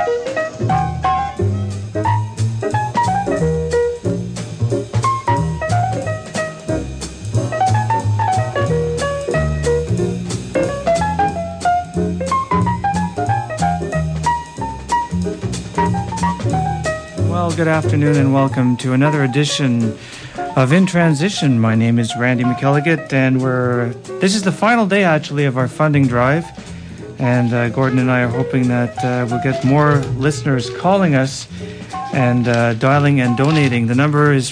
Good afternoon and welcome to another edition of In Transition. My name is Randy McElligott, and this is the final day actually of our funding drive, and Gordon and I are hoping that we'll get more listeners calling us and dialing and donating. The number is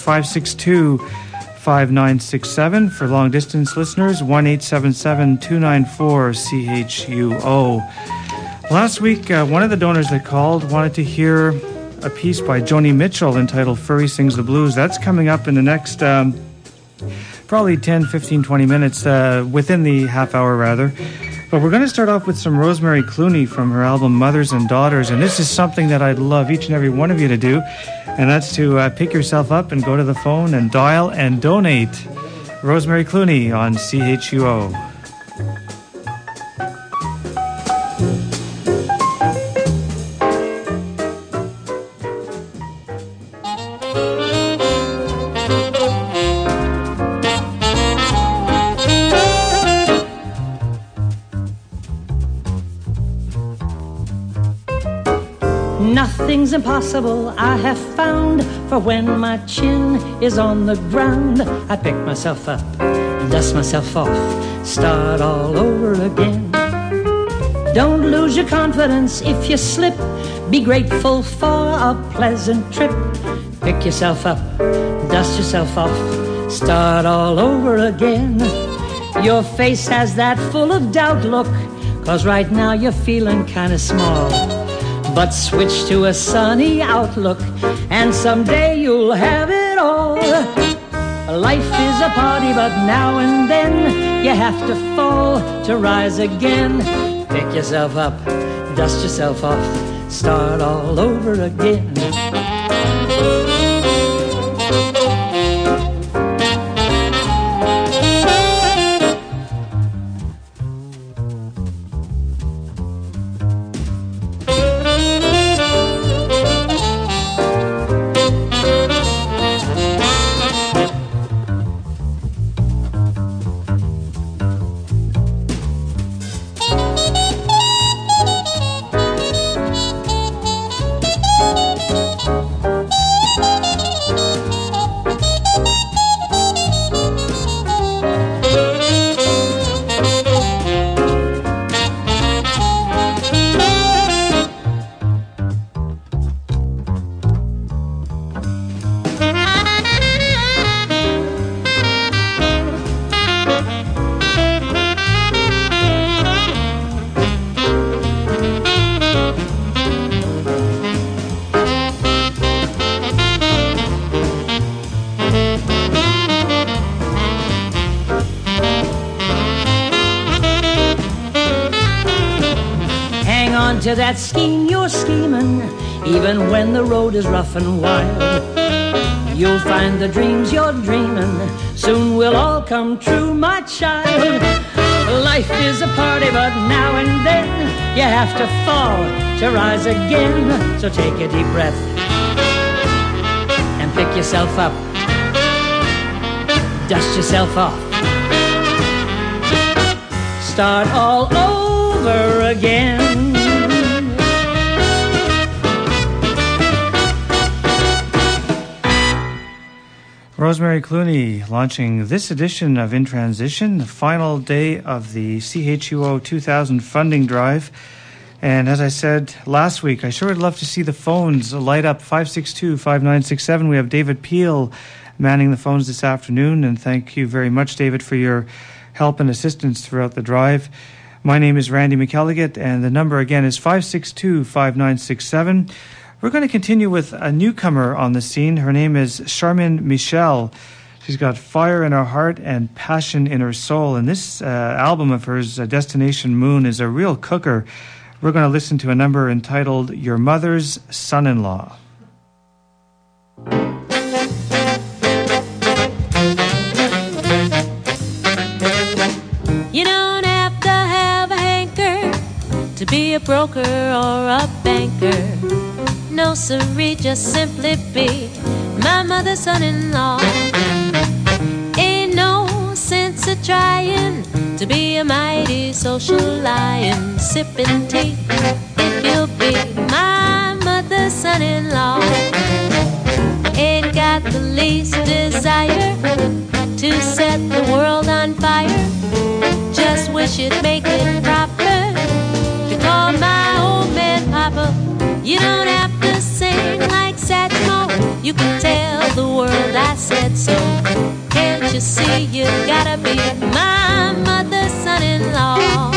562-5967 for long distance listeners, 1-877-294-CHUO. Last week, one of the donors that called wanted to hear a piece by Joni Mitchell entitled Furry Sings the Blues. That's coming up in the next probably 10, 15, 20 minutes, within the half hour rather. But we're going to start off with some Rosemary Clooney from her album Mothers and Daughters, and this is something that I'd love each and every one of you to do, and that's to pick yourself up and go to the phone and dial and donate. Rosemary Clooney on CHUO. Nothing's impossible, I have found, for when my chin is on the ground, I pick myself up, dust myself off, start all over again. Don't lose your confidence if you slip, be grateful for a pleasant trip. Pick yourself up, dust yourself off, start all over again. Your face has that full of doubt look, 'cause right now you're feeling kinda small. But switch to a sunny outlook, and someday you'll have it all. Life is a party, but now and then you have to fall to rise again. Pick yourself up, dust yourself off, start all over again. To that scheme you're scheming, even when the road is rough and wild. You'll find the dreams you're dreaming soon will all come true, my child. Life is a party, but now and then you have to fall to rise again. So take a deep breath and pick yourself up, dust yourself off, start all over again. Rosemary Clooney launching this edition of In Transition, the final day of the CHUO 2000 funding drive. And as I said last week, I sure would love to see the phones light up. 562-5967. We have David Peel manning the phones this afternoon. And thank you very much, David, for your help and assistance throughout the drive. My name is Randy McElligott, and the number again is 562-5967. We're going to continue with a newcomer on the scene. Her name is Charmin Michel. She's got fire in her heart and passion in her soul. And this album of hers, Destination Moon, is a real cooker. We're going to listen to a number entitled Your Mother's Son-in-Law. You don't have to have a hanker to be a broker or a banker. No siree, just simply be my mother's son-in-law. Ain't no sense of trying to be a mighty social lion, sipping tea if you'll be my mother's son-in-law. Ain't got the least desire to set the world on fire. Just wish you'd make it proper to call my old man Papa. You don't have to sing like Satchmo. You can tell the world I said so. Can't you see you gotta be my mother's son-in-law?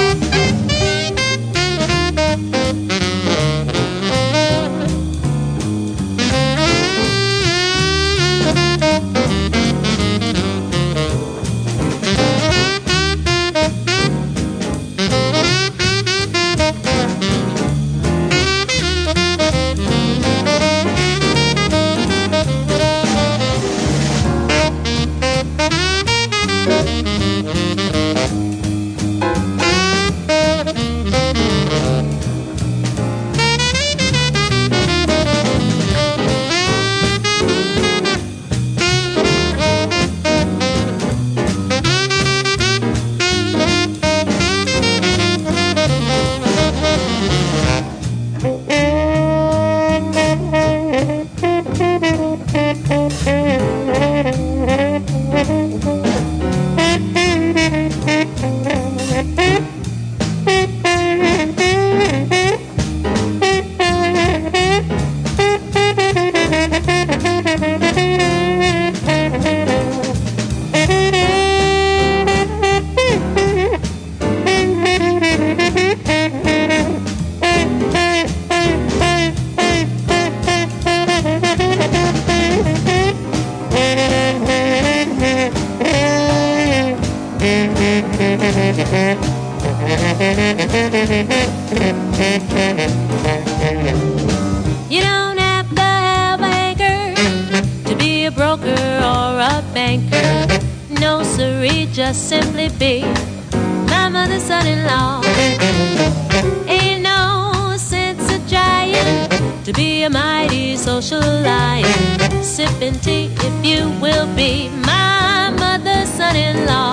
You don't have to have anchor to be a broker or a banker. No siree, just simply be my mother's son-in-law. Ain't no sense of trying to be a mighty social lion, sipping tea if you will be my mother's son-in-law.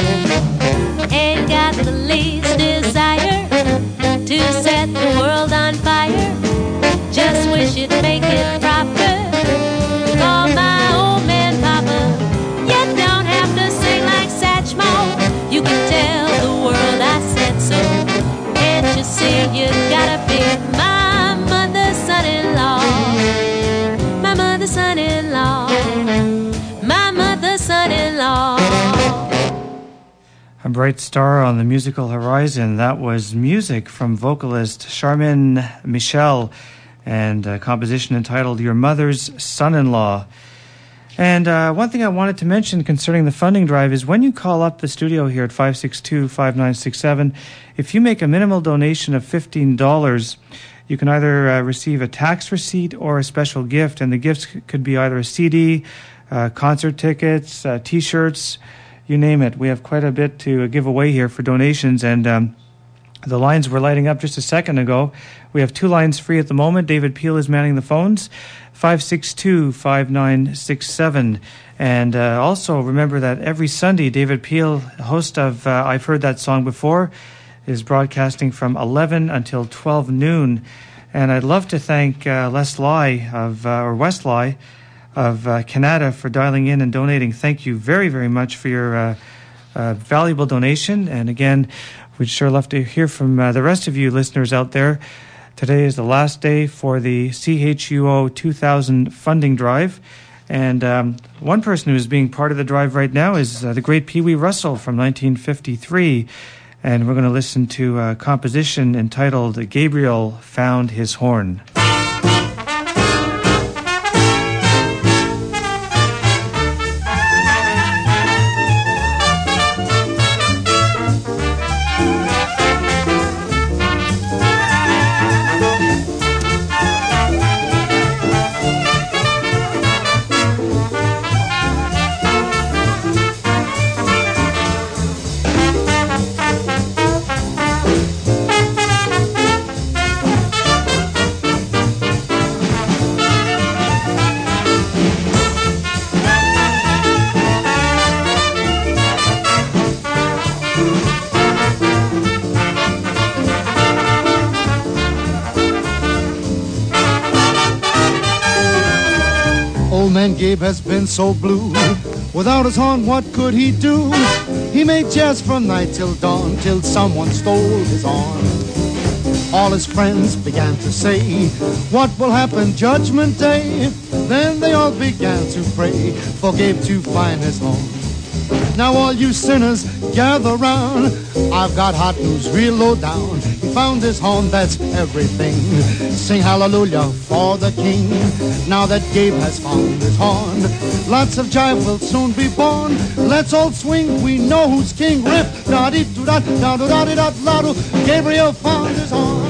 Ain't got the least desire to set the world on fire. Just wish you'd make it proper to call my old man Papa. You don't have to sing like Satchmo. You can tell the world I said so. Can't you see you gotta be my mother's son-in-law? My mother's son-in-law. My mother's son-in-law. A bright star on the musical horizon. That was music from vocalist Charmin Michel and a composition entitled Your Mother's Son-in-Law. And one thing I wanted to mention concerning the funding drive is when you call up the studio here at 562-5967, if you make a minimal donation of $15, you can either receive a tax receipt or a special gift. And the gifts could be either a CD, concert tickets, T-shirts, you name it. We have quite a bit to give away here for donations, and the lines were lighting up just a second ago. We have 2 lines free at the moment. David Peel is manning the phones, 562-5967. And also remember that every Sunday, David Peel, host of I've Heard That Song Before, is broadcasting from 11 until 12 noon. And I'd love to thank West Lai of Canada for dialing in and donating. Thank you very, very much for your valuable donation. And again, we'd sure love to hear from the rest of you listeners out there. Today is the last day for the CHUO 2000 funding drive. And one person who's being part of the drive right now is the great Pee Wee Russell from 1953. And we're going to listen to a composition entitled Gabriel Found His Horn. And Gabe has been so blue. Without his horn, what could he do? He made jazz from night till dawn, till someone stole his horn. All his friends began to say, what will happen Judgment Day? Then they all began to pray for Gabe to find his horn. Now all you sinners gather round, I've got hot news real low down. He found his horn, that's everything. Sing hallelujah for the king. Now that Gabe has found his horn, lots of jive will soon be born. Let's all swing, we know who's king. Rip, da-dee-doo-da, da-doo-da-dee-da-da-do. Gabriel found his horn.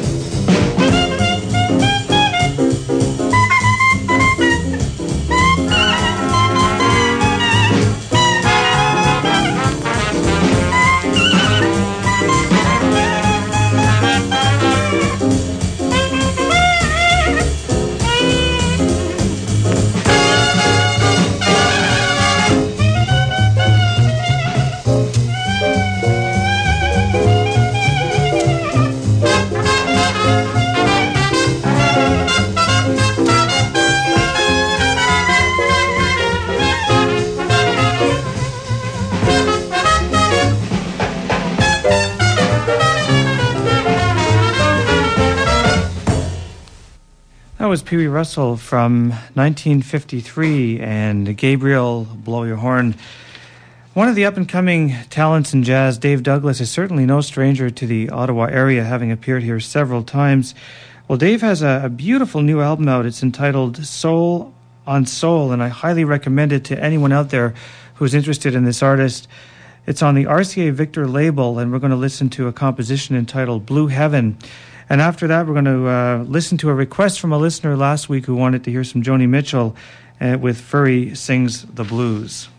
That was Pee Wee Russell from 1953 and Gabriel, Blow Your Horn. One of the up-and-coming talents in jazz, Dave Douglas, is certainly no stranger to the Ottawa area, having appeared here several times. Well, Dave has a beautiful new album out. It's entitled Soul on Soul, and I highly recommend it to anyone out there who's interested in this artist. It's on the RCA Victor label, and we're going to listen to a composition entitled Blue Heaven. And after that, we're going to listen to a request from a listener last week who wanted to hear some Joni Mitchell with Furry Sings the Blues.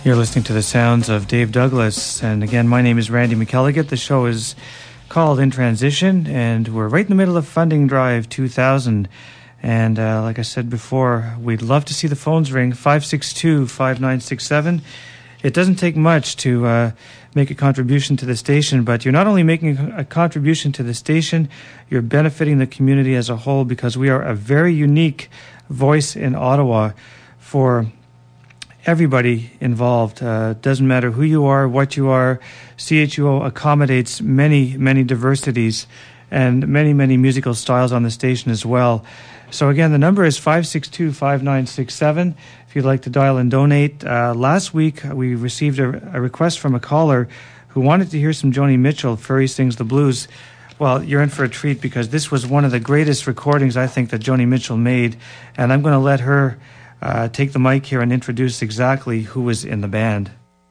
You're listening to the sounds of Dave Douglas. And again, my name is Randy McElligott. The show is called In Transition, and we're right in the middle of Funding Drive 2000. And like I said before, we'd love to see the phones ring, 562-5967. It doesn't take much to make a contribution to the station, but you're not only making a contribution to the station, you're benefiting the community as a whole, because we are a very unique voice in Ottawa for everybody involved. Doesn't matter who you are, what you are. CHUO accommodates many, many diversities and many, many musical styles on the station as well. So again, the number is 562-5967 if you'd like to dial and donate. Last week, we received a request from a caller who wanted to hear some Joni Mitchell, Furry Sings the Blues. Well, you're in for a treat, because this was one of the greatest recordings, I think, that Joni Mitchell made. And I'm going to let her take the mic here and introduce exactly who was in the band.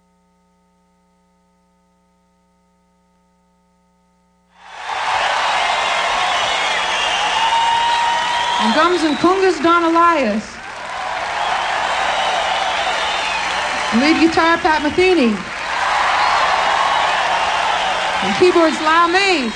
On drums and congas, Don Elias. And lead guitar, Pat Metheny. And keyboards, Lyle Mays.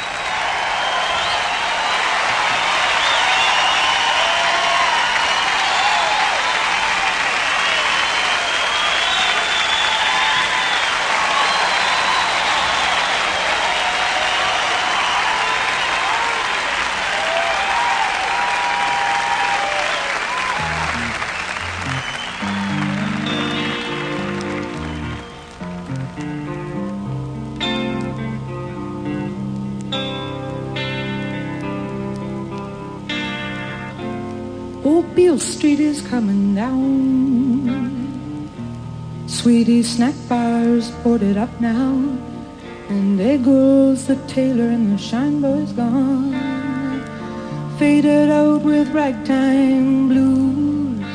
Old Beale Street is coming down. Sweetie's snack bar's boarded up now, and there goes the tailor and the shine boy's gone, faded out with ragtime blues.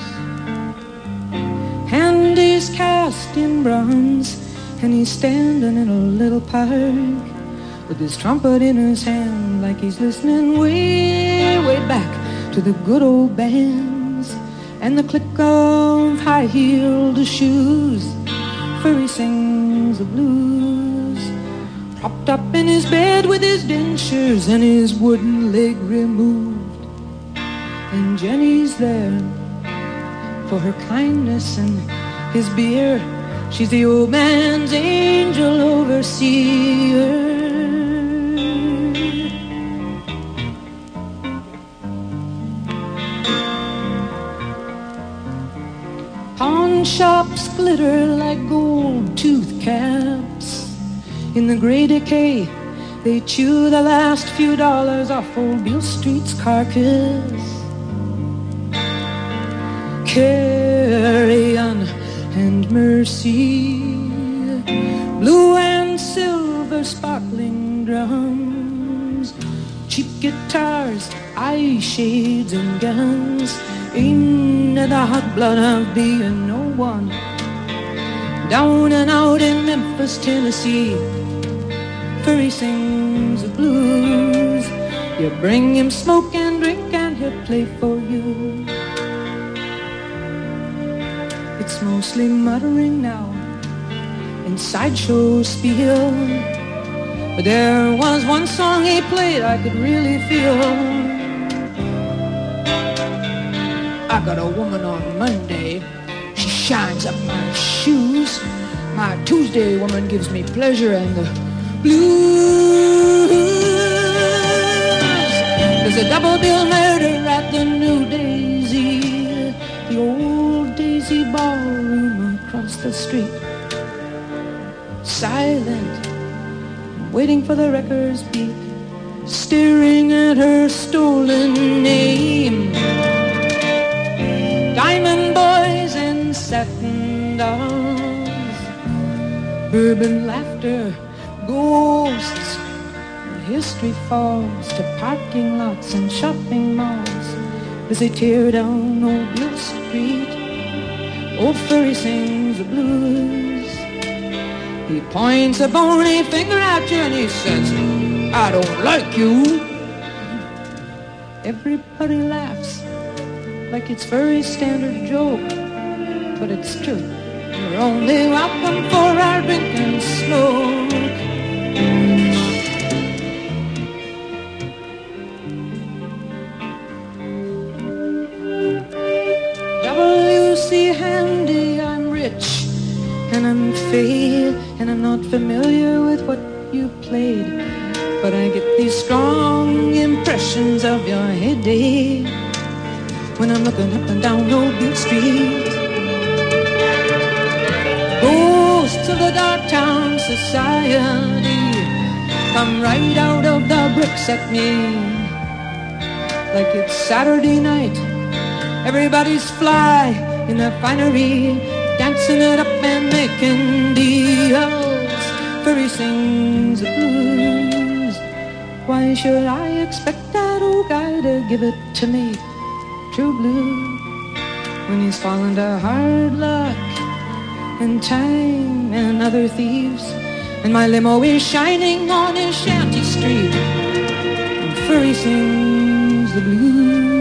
And he's cast in bronze, and he's standing in a little park with his trumpet in his hand, like he's listening way, way back to the good old bands and the click of high-heeled shoes. Furry sings the blues, propped up in his bed with his dentures and his wooden leg removed. And Jenny's there for her kindness and his beer. She's the old man's angel overseer. Pawn shops glitter like gold tooth caps. In the gray decay, they chew the last few dollars off old Beale Street's carcass. Carrion and Mercy, blue and silver sparkling drums, cheap guitars, eye shades and guns, into the hot blood of being no one. Down and out in Memphis, Tennessee, Furry sings the blues. You bring him smoke and drink and he'll play for you. It's mostly muttering now in sideshow spiel, but there was one song he played I could really feel. I got a woman on Monday, she shines up my shoes. My Tuesday woman gives me pleasure and the blues. There's a double bill murder at the New Daisy, the old Daisy ballroom across the street. Silent, waiting for the records beat, staring at her stolen name. Diamond boys and satin dolls, bourbon laughter, ghosts, and history falls to parking lots and shopping malls as they tear down old Beale Street. Old Furry sings the blues. He points a bony finger at you and he says, I don't like you. Everybody laughs like it's Furry's standard joke, but it's true. You're only welcome for our drink and smoke. W.C. Handy, I'm rich and I'm fade, and I'm not familiar with what you played, but I get these strong impressions of your heyday when I'm looking up and down Old Beale Street. Ghosts of the dark town society come right out of the bricks at me, like it's Saturday night. Everybody's fly in their finery, dancing it up and making deals. Furry sings the blues. Why should I expect that old guy to give it to me, true blue, when he's fallen to hard luck and time and other thieves, and my limo is shining on his shanty street, and Furry sings the blues.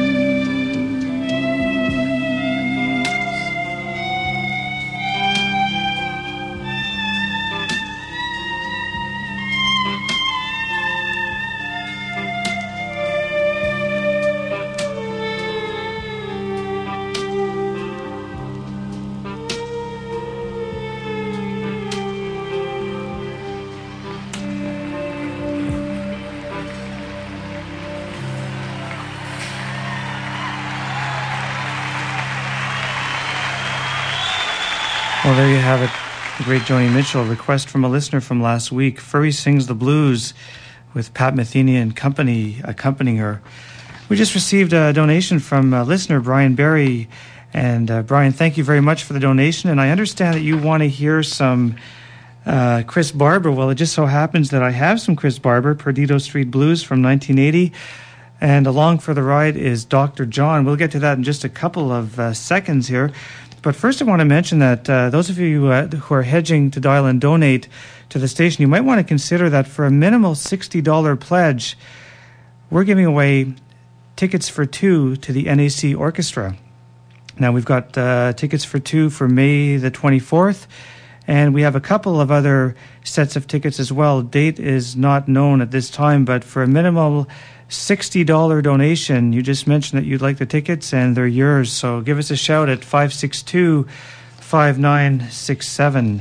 Well, there you have it. The great Joni Mitchell, request from a listener from last week. Furry Sings the Blues with Pat Metheny and company accompanying her. We just received a donation from listener Brian Berry. And Brian, thank you very much for the donation. And I understand that you want to hear some Chris Barber. Well, it just so happens that I have some Chris Barber, Perdido Street Blues from 1980. And along for the ride is Dr. John. We'll get to that in just a couple of seconds here. But first I want to mention that those of you who are hedging to dial and donate to the station, you might want to consider that for a minimal $60 pledge, we're giving away tickets for two to the NAC Orchestra. Now, we've got tickets for two for May the 24th, and we have a couple of other sets of tickets as well. Date is not known at this time, but for a minimal $60 donation, you just mentioned that you'd like the tickets, and they're yours. So give us a shout at 562-5967.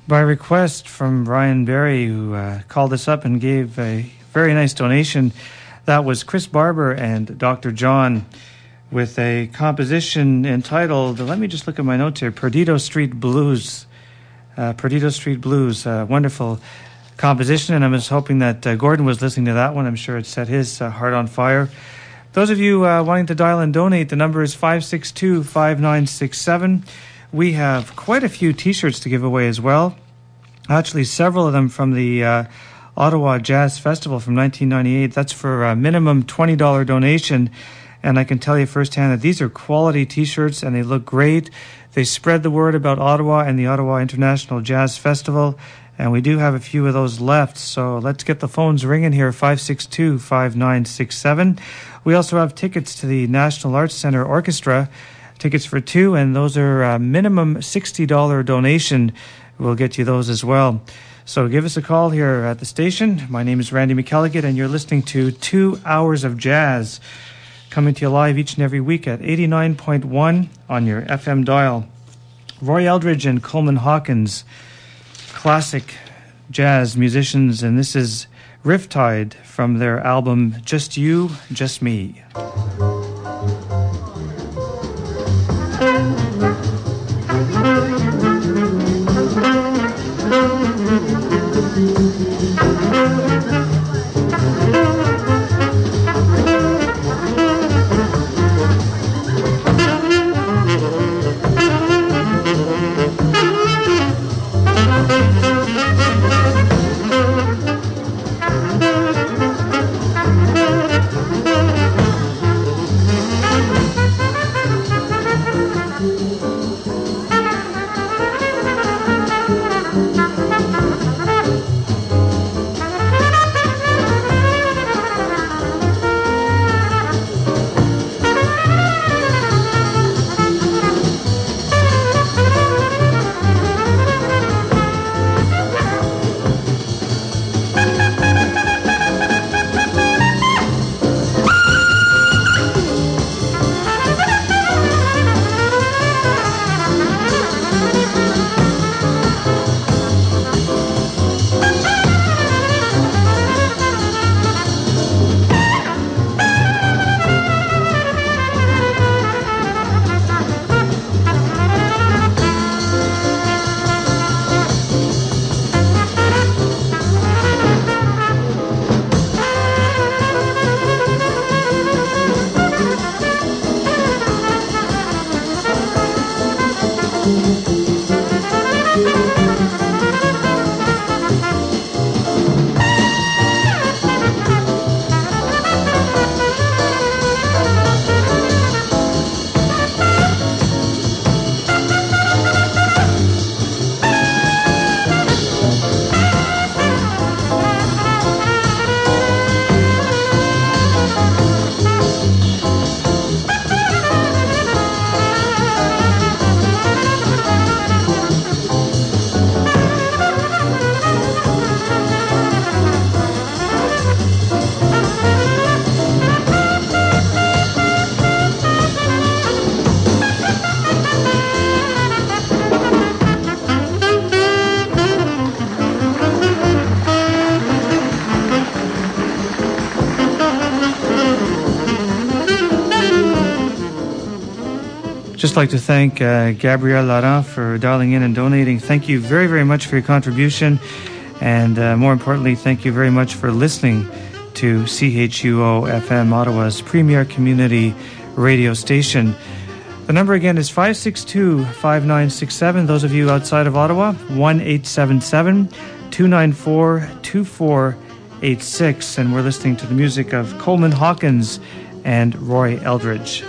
by request from Brian Berry, who called us up and gave a very nice donation. That was Chris Barber and Dr. John with a composition entitled, let me just look at my notes here, Perdido Street Blues. Perdido Street Blues, wonderful composition, and I was hoping that Gordon was listening to that one. I'm sure it set his heart on fire. Those of you wanting to dial and donate, the number is 562-5967. We have quite a few T-shirts to give away as well. Actually, several of them from the Ottawa Jazz Festival from 1998. That's for a minimum $20 donation. And I can tell you firsthand that these are quality T-shirts and they look great. They spread the word about Ottawa and the Ottawa International Jazz Festival. And we do have a few of those left. So let's get the phones ringing here, 562-5967. We also have tickets to the National Arts Centre Orchestra, tickets for two, and those are a minimum $60 donation. We'll get you those as well. So give us a call here at the station. My name is Randy McElligott, and you're listening to 2 hours of jazz, coming to you live each and every week at 89.1 on your FM dial. Roy Eldridge and Coleman Hawkins, classic jazz musicians, and this is Riptide from their album Just You, Just Me. Just like to thank Gabrielle Laurent for dialing in and donating. Thank you very, very much for your contribution. And more importantly, thank you very much for listening to CHUO FM, Ottawa's premier community radio station. The number again is 562-5967. Those of you outside of Ottawa, 1-877-294-2486. And we're listening to the music of Coleman Hawkins and Roy Eldridge.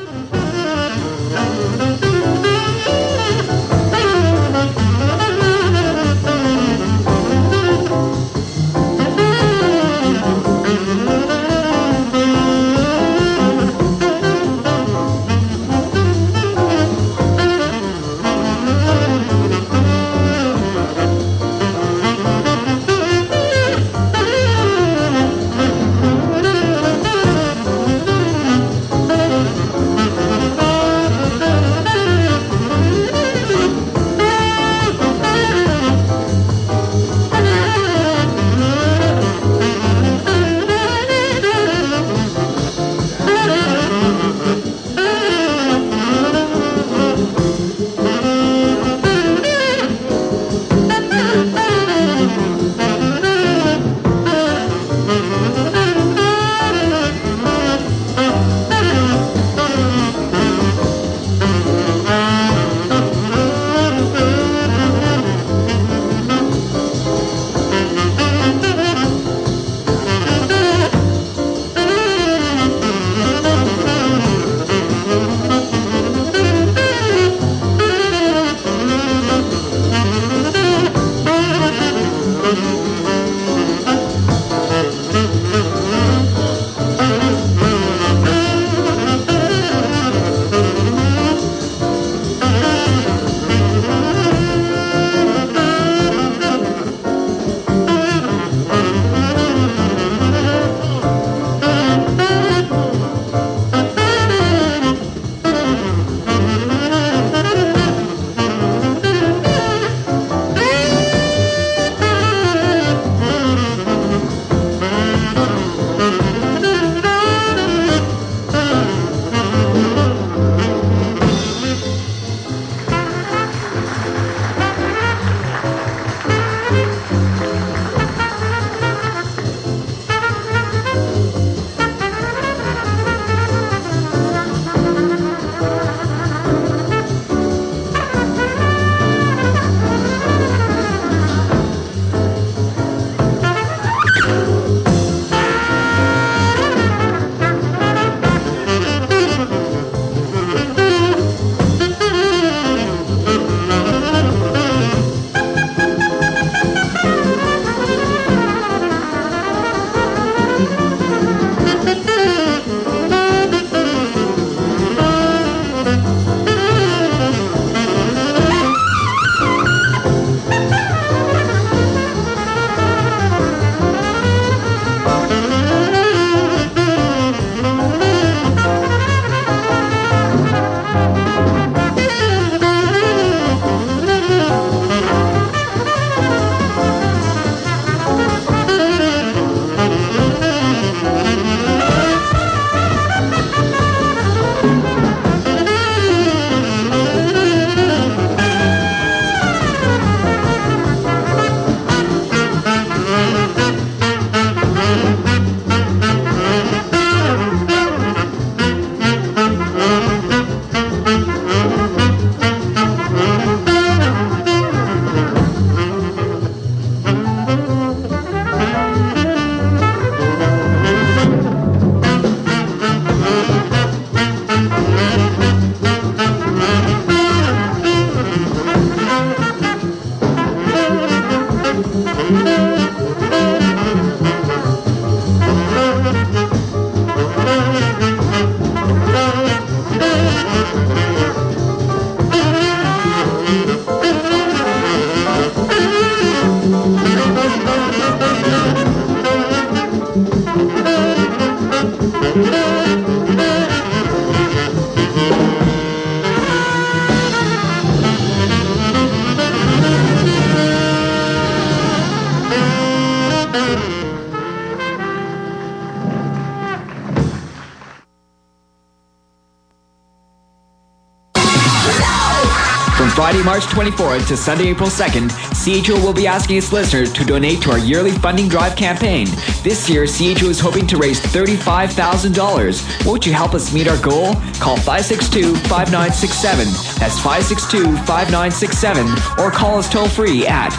Saturday, March 24th to Sunday, April 2nd, CHO will be asking its listeners to donate to our yearly funding drive campaign. This year, CHO is hoping to raise $35,000. Won't you help us meet our goal? Call 562-5967. That's 562-5967. Or call us toll free at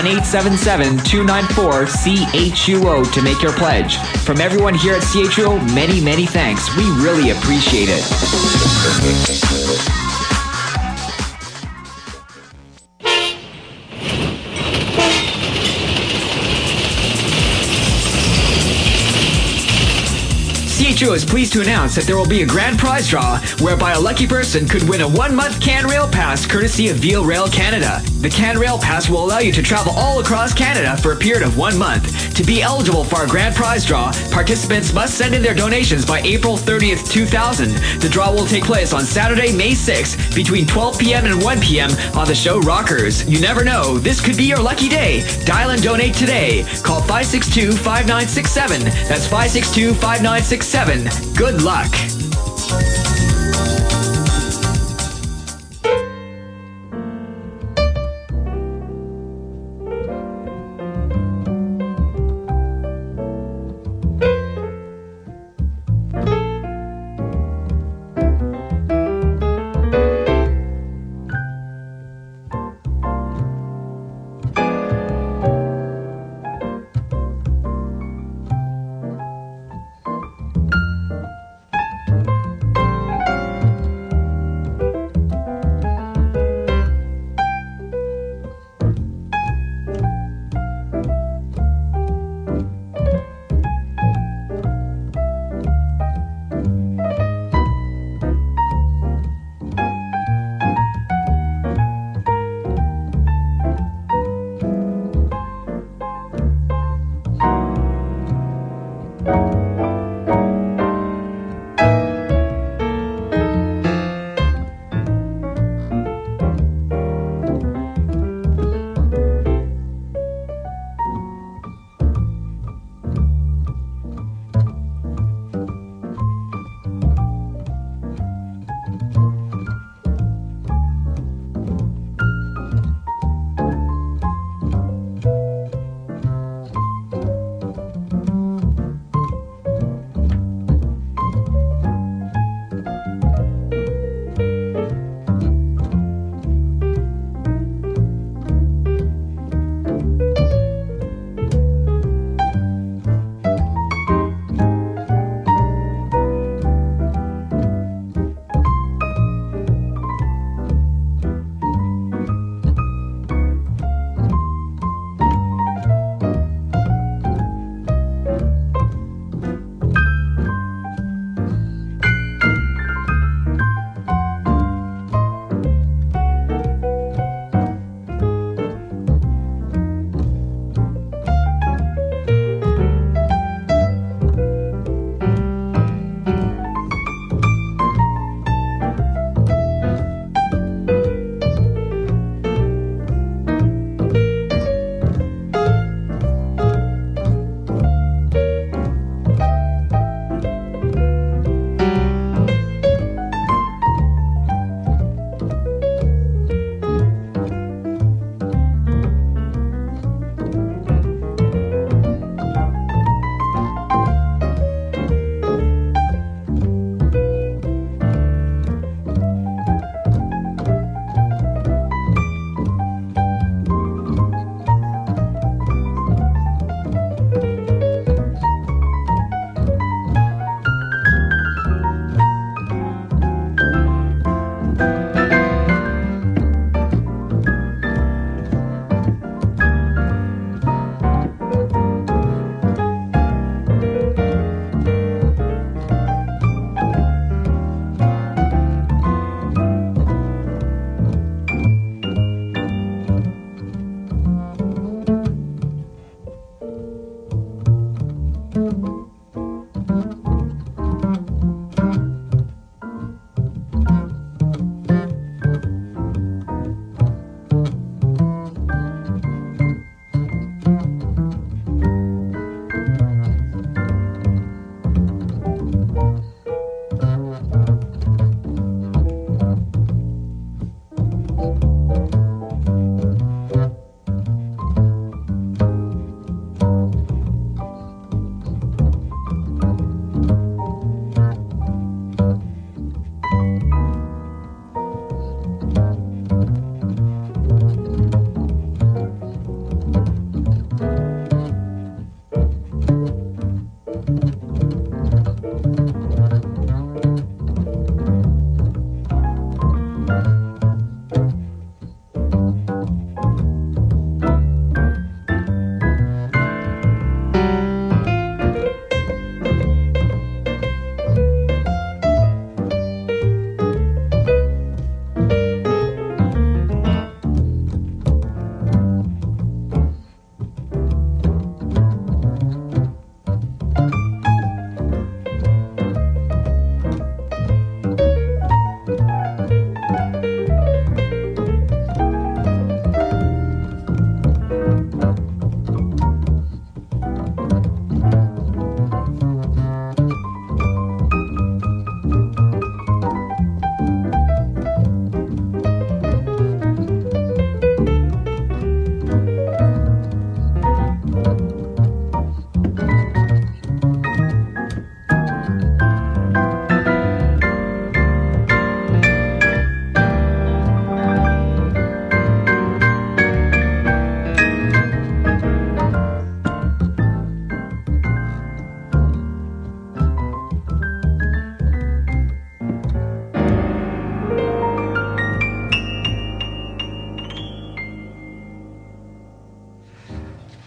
1-877-294-CHUO to make your pledge. From everyone here at CHO, many, many thanks. We really appreciate it. CHO is pleased to announce that there will be a grand prize draw whereby a lucky person could win a 1-month CanRail Pass courtesy of Via Rail Canada. The CanRail Pass will allow you to travel all across Canada for a period of 1 month. To be eligible for our grand prize draw, participants must send in their donations by April 30th, 2000. The draw will take place on Saturday, May 6th between 12 p.m. and 1 p.m. on the show Rockers. You never know, this could be your lucky day. Dial and donate today. Call 562-5967. That's 562-5967. Good luck.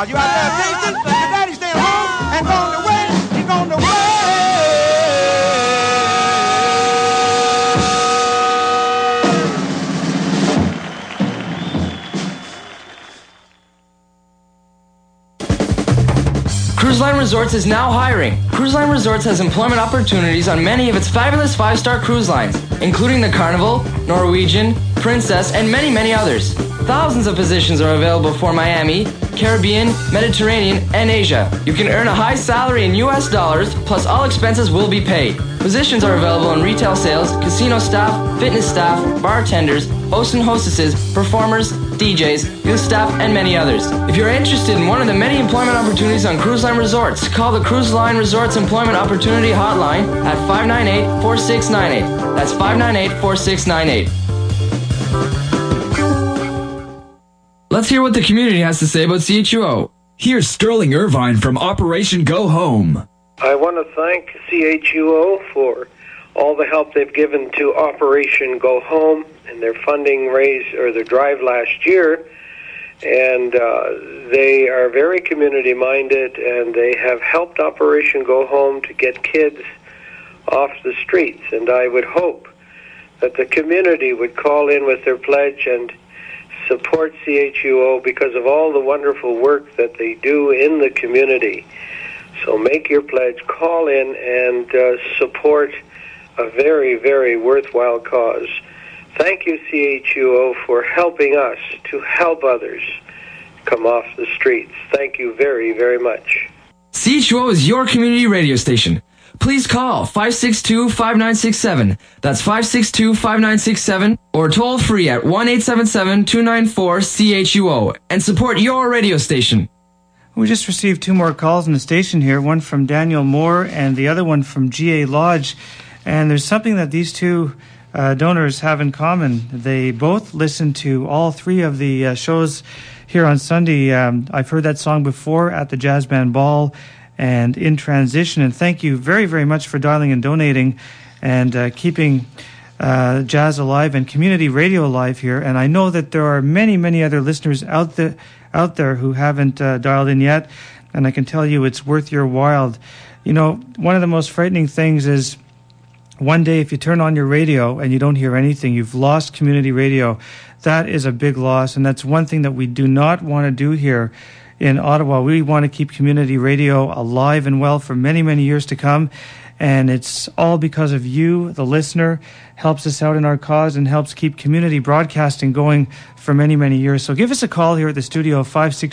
Are you out there tasting? Your daddy's staying home and going to wait. He's going to wait. Cruise Line Resorts is now hiring. Cruise Line Resorts has employment opportunities on many of its fabulous 5-star cruise lines, including the Carnival, Norwegian, Princess, and many, many others. Thousands of positions are available for Miami, Caribbean, Mediterranean, and Asia. You can earn a high salary in US dollars, plus all expenses will be paid. Positions are available in retail sales, casino staff, fitness staff, bartenders, hosts and hostesses, performers, DJs, youth staff, and many others. If you're interested in one of the many employment opportunities on Cruise Line Resorts, call the Cruise Line Resorts Employment Opportunity Hotline at 598-4698. That's 598-4698. Let's hear what the community has to say about CHUO. Here's Sterling Irvine from Operation Go Home. I want to thank CHUO for all the help they've given to Operation Go Home and their funding raise or their drive last year. And they are very community-minded, and they have helped Operation Go Home to get kids off the streets. And I would hope that the community would call in with their pledge and support CHUO because of all the wonderful work that they do in the community. So make your pledge, call in, and support a very, very worthwhile cause. Thank you, CHUO, for helping us to help others come off the streets. Thank you very, very much. CHUO is your community radio station. Please call 562-5967. That's 562-5967, or toll free at 1-877-294-CHUO and support your radio station. We just received 2 more calls in the station here, one from Daniel Moore and the other one from G.A. Lodge. And there's something that these 2 donors have in common. They both listen to all 3 of the shows here on Sunday. I've heard that song before at the Jazz Band Ball and In Transition. And thank you very, very much for dialing and donating and keeping jazz alive and community radio alive here. And I know that there are many, many other listeners out there who haven't dialed in yet. And I can tell you it's worth your while. You know, one of the most frightening things is one day if you turn on your radio and you don't hear anything, you've lost community radio. That is a big loss. And that's one thing that we do not want to do here in Ottawa. We want to keep community radio alive and well for many, many years to come. And it's all because of you, the listener, helps us out in our cause and helps keep community broadcasting going for many, many years. So give us a call here at the studio,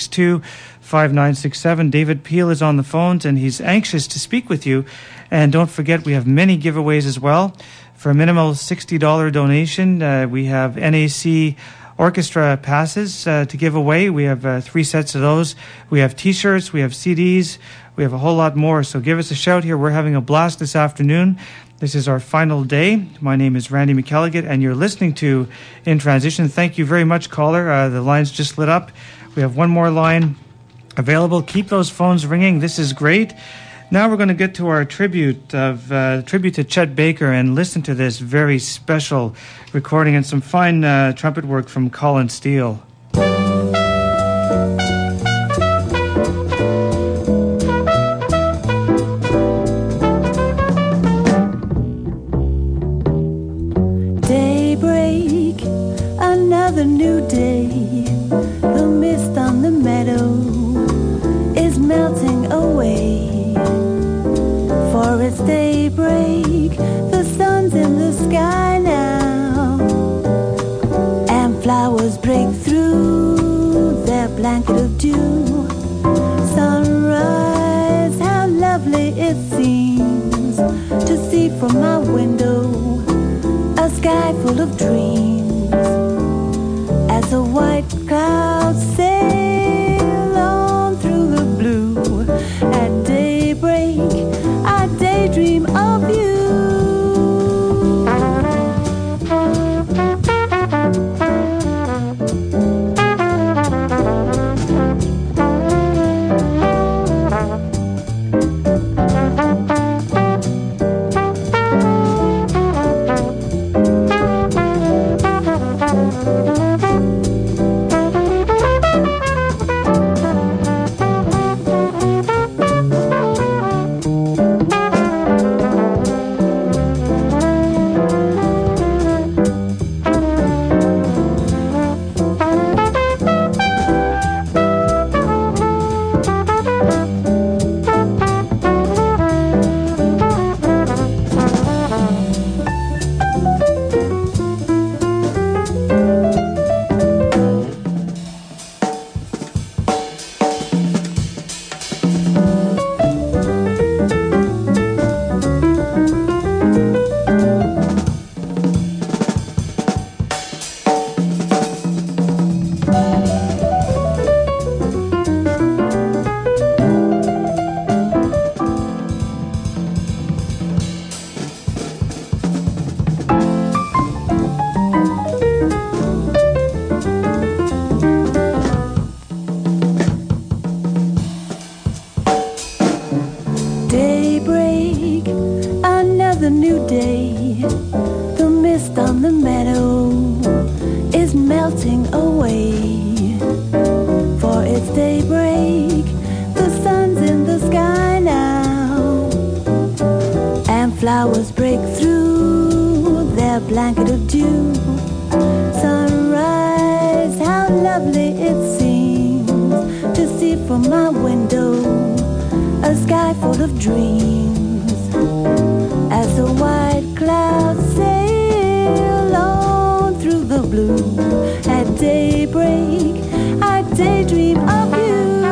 562-5967. David Peel is on the phones, and he's anxious to speak with you. And don't forget, we have many giveaways as well. For a minimal $60 donation, we have NAC orchestra passes to give away. We have 3 sets of those. We have T-shirts, we have CDs, we have a whole lot more. So give us a shout here. We're having a blast this afternoon. This is our final day. My name is Randy McElligott, and you're listening to In Transition. Thank you very much, caller. The lines just lit up. We have one more line available. Keep those phones ringing. This is great. Now we're going to get to our tribute to Chet Baker and listen to this very special recording and some fine trumpet work from Colin Steele. Daybreak, another new day. The mist on the meadow is melting away. For it's daybreak, the sun's in the sky now, and flowers break through their blanket of dew. Sunrise, how lovely it seems to see from my window a sky full of dreams, as the white clouds sail on through the blue. At daybreak, I daydream of you. Flowers break through their blanket of dew. Sunrise, how lovely it seems to see from my window a sky full of dreams. As the white clouds sail on through the blue, at daybreak I daydream of you.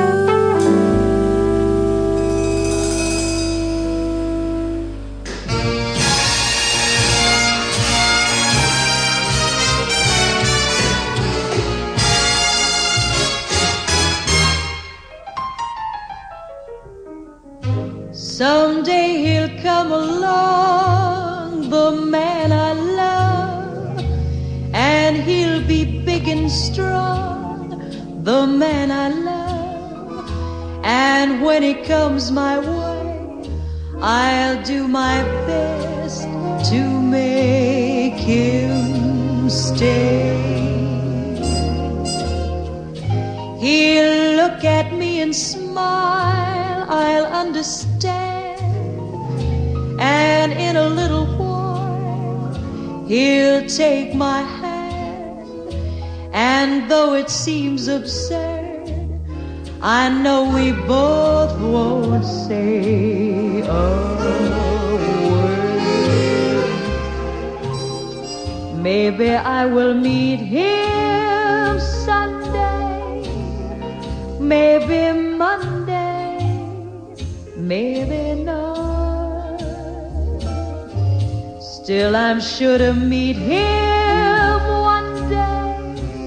Someday he'll come along, the man I love, and he'll be big and strong, the man I love. And when he comes my way, I'll do my best to make him stay. He'll look at me and smile, I'll understand. And in a little while he'll take my hand. And though it seems absurd, I know we both won't say a word. Maybe I will meet him Sunday, maybe Monday, maybe not. Still I'm sure to meet him one day.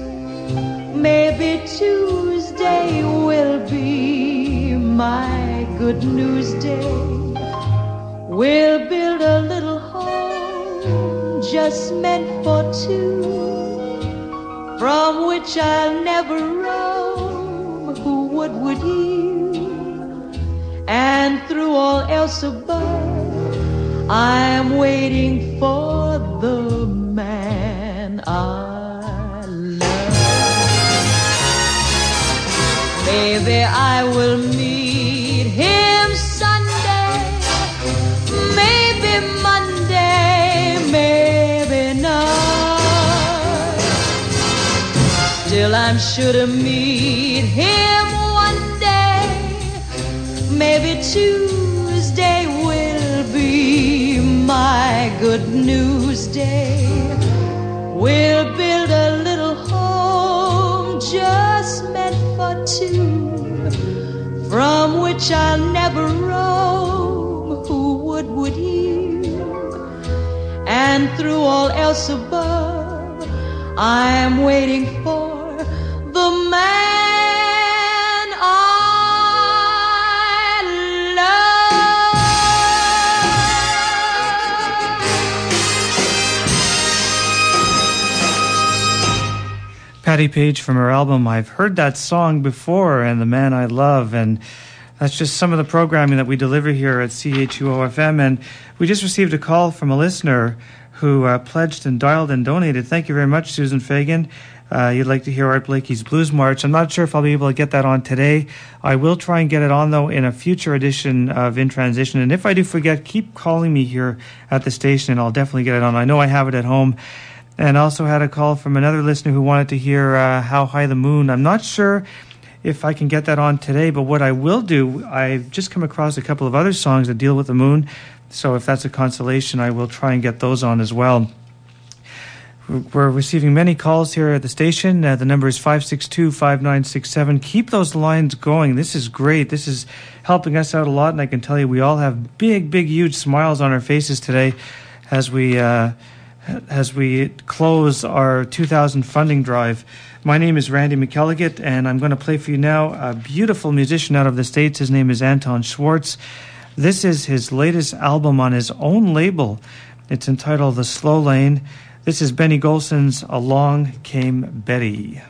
Maybe Tuesday will be my good news day. We'll build a little home just meant for two, from which I'll never roam. Who would you? And through all else above, I'm waiting for the man I love. Maybe I will meet him Sunday, maybe Monday, maybe not. Still I'm sure to meet him one day. Maybe Tuesday will be my good news day. We'll build a little home just meant for two, from which I'll never roam. Who would you? And through all else above, I'm waiting for the man I Patti Page from her album I've Heard That Song Before and The Man I Love. And that's just some of the programming that we deliver here at CHUO-FM. And we just received a call from a listener who pledged and dialed and donated. Thank you very much, Susan Fagan. You'd like to hear Art Blakey's Blues March. I'm not sure if I'll be able to get that on today. I will try and get it on, though, in a future edition of In Transition. And if I do forget, keep calling me here at the station, and I'll definitely get it on. I know I have it at home. And also had a call from another listener who wanted to hear How High the Moon. I'm not sure if I can get that on today, but what I will do, I've just come across a couple of other songs that deal with the moon. So if that's a consolation, I will try and get those on as well. We're receiving many calls here at the station. The number is 562-5967. Keep those lines going. This is great. This is helping us out a lot, and I can tell you we all have big, huge smiles on our faces today as we close our 2000 funding drive. My name is Randy McElligott, and I'm going to play for you now a beautiful musician out of the States. His name is Anton Schwartz. This is his latest album on his own label. It's entitled The Slow Lane. This is Benny Golson's Along Came Betty.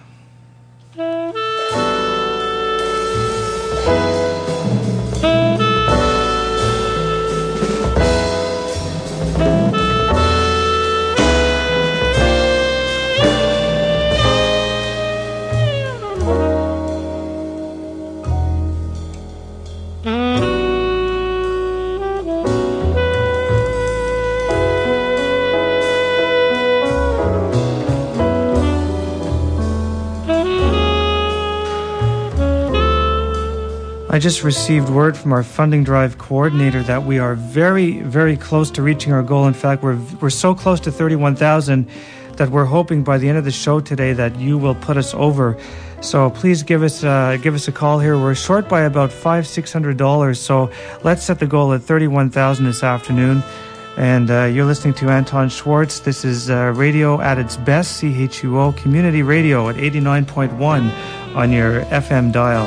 I just received word from our funding drive coordinator that we are very, very close to reaching our goal. In fact, we're so close to 31,000 that we're hoping by the end of the show today that you will put us over. So please give us a call here. We're short by about $500-600. So let's set the goal at 31,000 this afternoon. And you're listening to Anton Schwartz. This is radio at its best, CHUO Community Radio at 89.1 on your FM dial.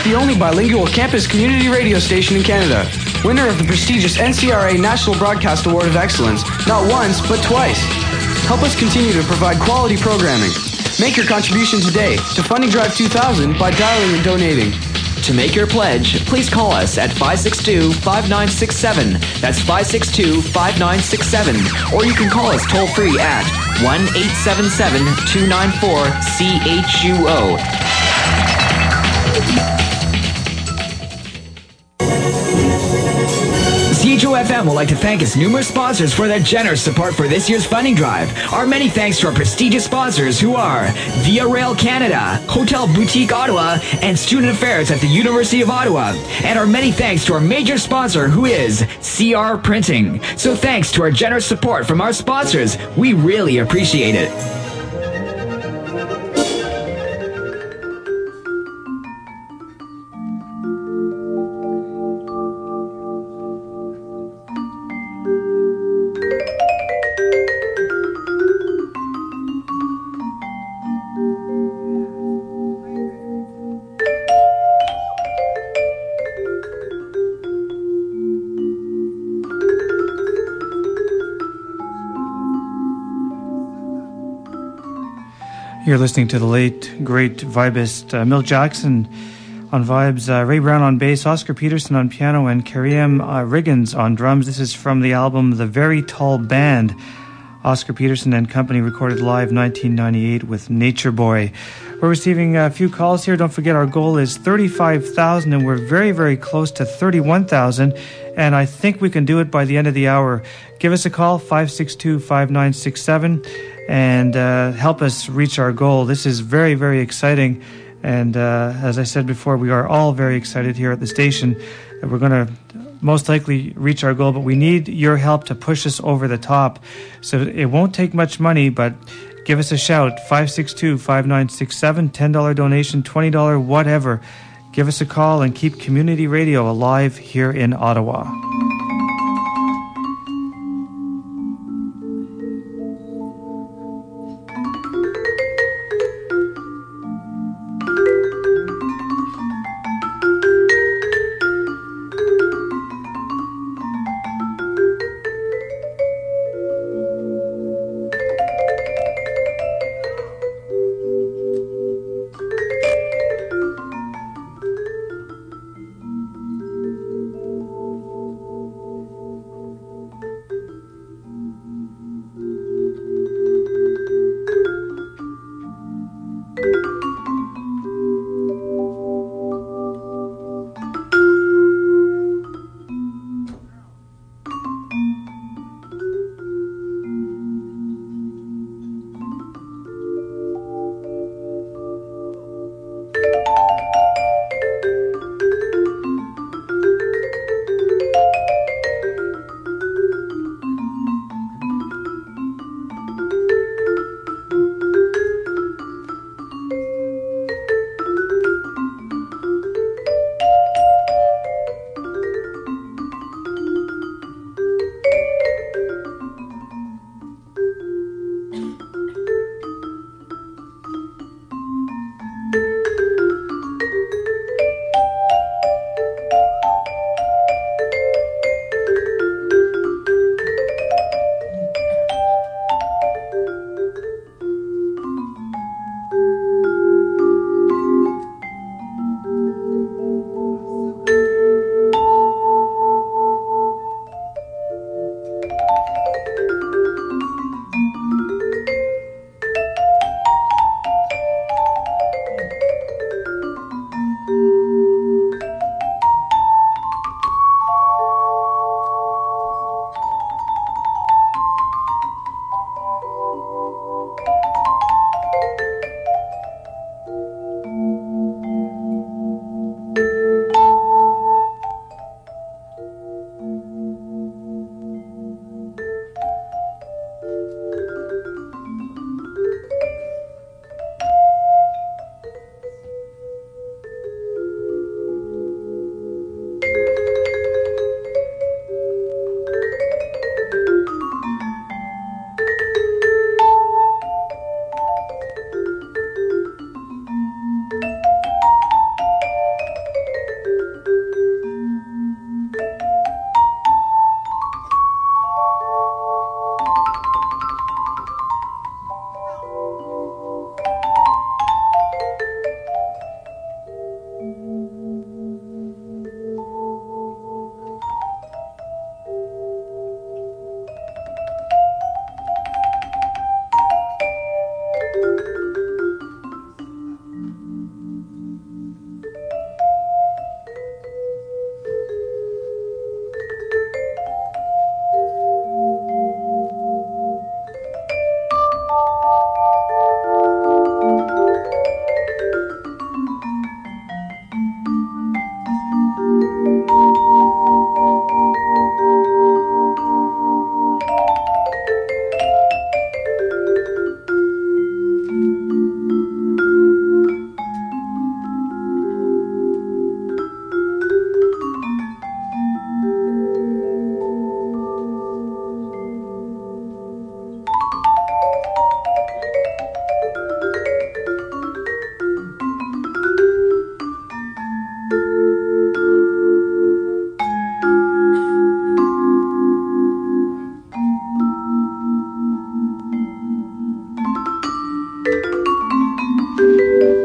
the only bilingual campus community radio station in Canada. Winner of the prestigious NCRA National Broadcast Award of Excellence, not once, but twice. Help us continue to provide quality programming. Make your contribution today to Funding Drive 2000 by dialing and donating. To make your pledge, please call us at 562-5967. That's 562-5967. Or you can call us toll-free at 1-877-294-CHUO. CHOFM would like to thank its numerous sponsors for their generous support for this year's funding drive. Our many thanks to our prestigious sponsors who are Via Rail Canada, Hotel Boutique Ottawa, and Student Affairs at the University of Ottawa. And our many thanks to our major sponsor who is CR Printing. So thanks to our generous support from our sponsors. We really appreciate it. You're listening to the late, great vibist Milt Jackson on vibes, Ray Brown on bass, Oscar Peterson on piano, and Kareem Riggins on drums. This is from the album The Very Tall Band. Oscar Peterson and company recorded live 1998 with Nature Boy. We're receiving a few calls here. Don't forget our goal is 35,000 and we're very, very close to 31,000. And I think we can do it by the end of the hour. Give us a call, 562-5967. And help us reach our goal. This is very, very exciting. And as I said before, we are all very excited here at the station that we're going to most likely reach our goal, but we need your help to push us over the top. So it won't take much money, but give us a shout, 562-5967, $10 donation, $20, whatever. Give us a call and keep community radio alive here in Ottawa.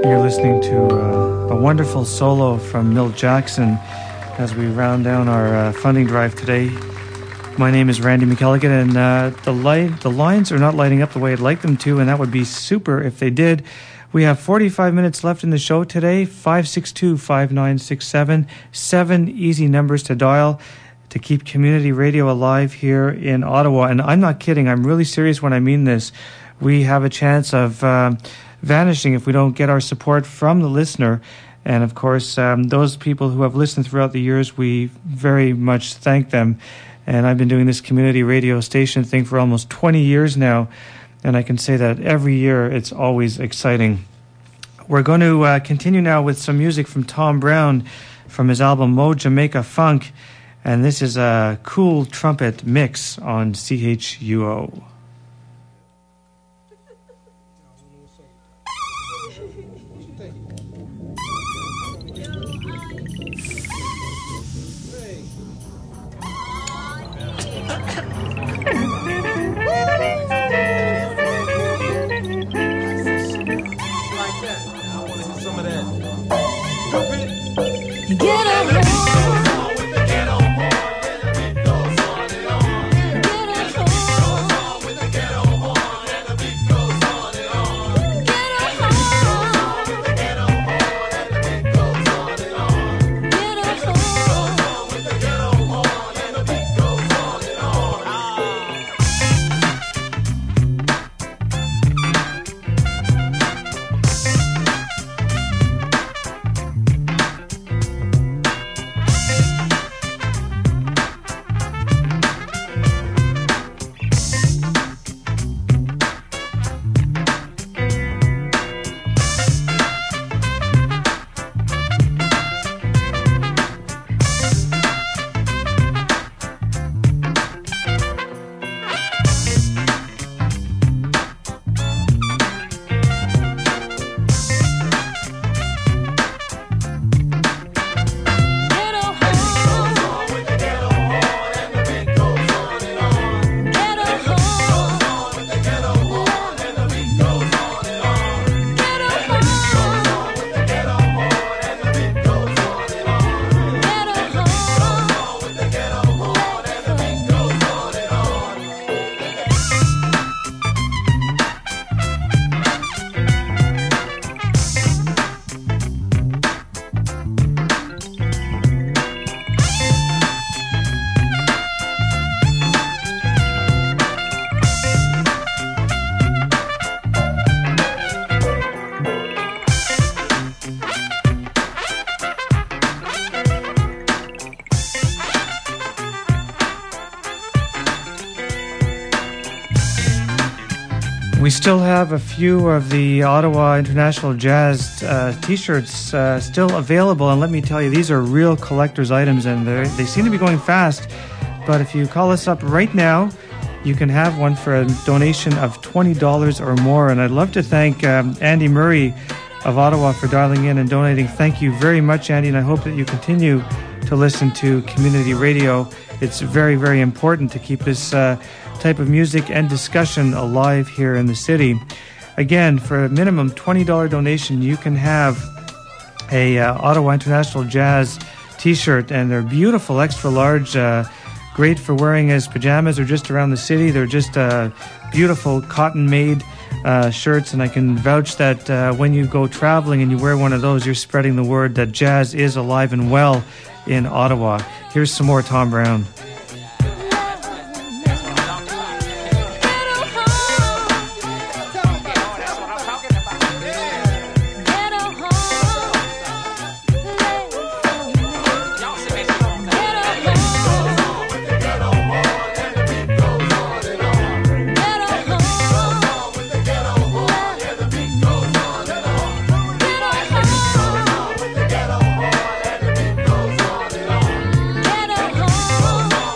You're listening to a wonderful solo from Milt Jackson as we round down our funding drive today. My name is Randy McElligott, and the lines are not lighting up the way I'd like them to, and that would be super if they did. We have 45 minutes left in the show today. 562-5967. 7 easy numbers to dial to keep community radio alive here in Ottawa. And I'm not kidding. I'm really serious when I mean this. We have a chance of vanishing if we don't get our support from the listener. And of course, those people who have listened throughout the years, we very much thank them. And I've been doing this community radio station thing for almost 20 years now. And I can say that every year it's always exciting. We're going to continue now with some music from Tom Brown from his album Mo Jamaica Funk. And this is a cool trumpet mix on CHUO. We still have a few of the Ottawa International Jazz t-shirts still available, and let me tell you, these are real collector's items, and they seem to be going fast. But if you call us up right now, you can have one for a donation of $20 or more. And I'd love to thank Andy Murray of Ottawa for dialing in and donating. Thank you very much, Andy, and I hope that you continue to listen to community radio. It's very, very important to keep this type of music and discussion alive here in the city. Again, for a minimum $20 donation, you can have a Ottawa International Jazz t-shirt, and they're beautiful, extra large, great for wearing as pajamas or just around the city. They're just beautiful cotton-made shirts, and I can vouch that when you go traveling and you wear one of those, you're spreading the word that jazz is alive and well in Ottawa. Here's some more Tom Brown. Oh,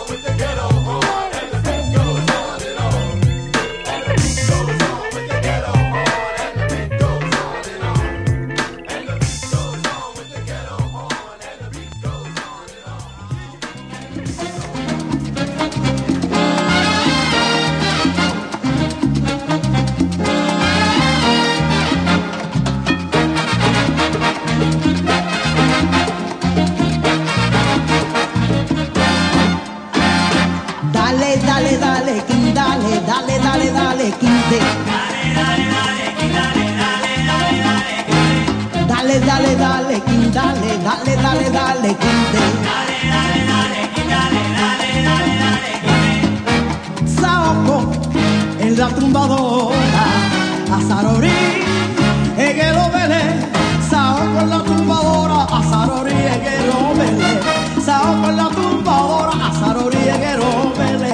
Dale, dale, dale, King, dale, dale, dale, dale, King, dale, dale, dale, King, dale, dale, dale, dale, King. Saoko en la tumbadora, Azarorí, que lo vele. Saoko en la tumbadora, Azarorí, que lo vele. Saoko en la tumbadora, Azarorí, que lo vele.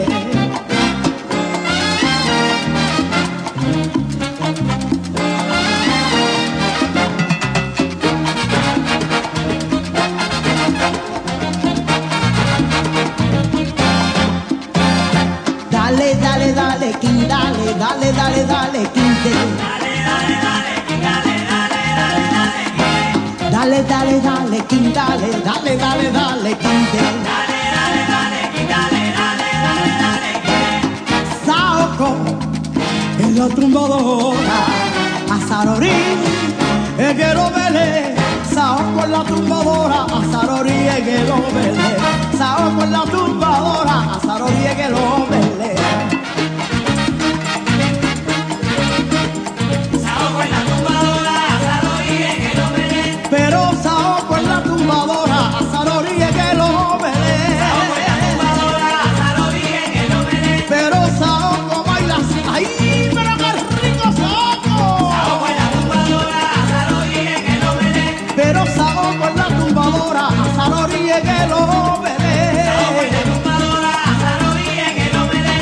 Dale, dale, dale, King, dale, dale, dale, dale, King, dale, dale, dale, King, dale, dale, dale, dale, King. Dale, dale, dale, King, dale, dale, dale, dale, King, dale, dale, dale, King, dale, dale, dale, dale, King. Saoko en la tumbadora, Azarorí, que lo vele. Saoko en la tumbadora, Azarorí, que lo vele. Saoko en la tumbadora, Azarorí, que lo vele. Saoko en la tumbadora, Azarorí, que lo vele. Pero Saoko en la tumbadora, Azarorí, que lo vele. Saoko en la tumbadora, Azarorí, que lo vele. Pero Saoko baila así, ¡ay, pero qué rico Saoko! Saoko en la tumbadora, Azarorí, que lo vele. Pero Saoko en la tumbadora, Azarorí, que lo vele. Saoko en la tumbadora, Azarorí, que lo vele.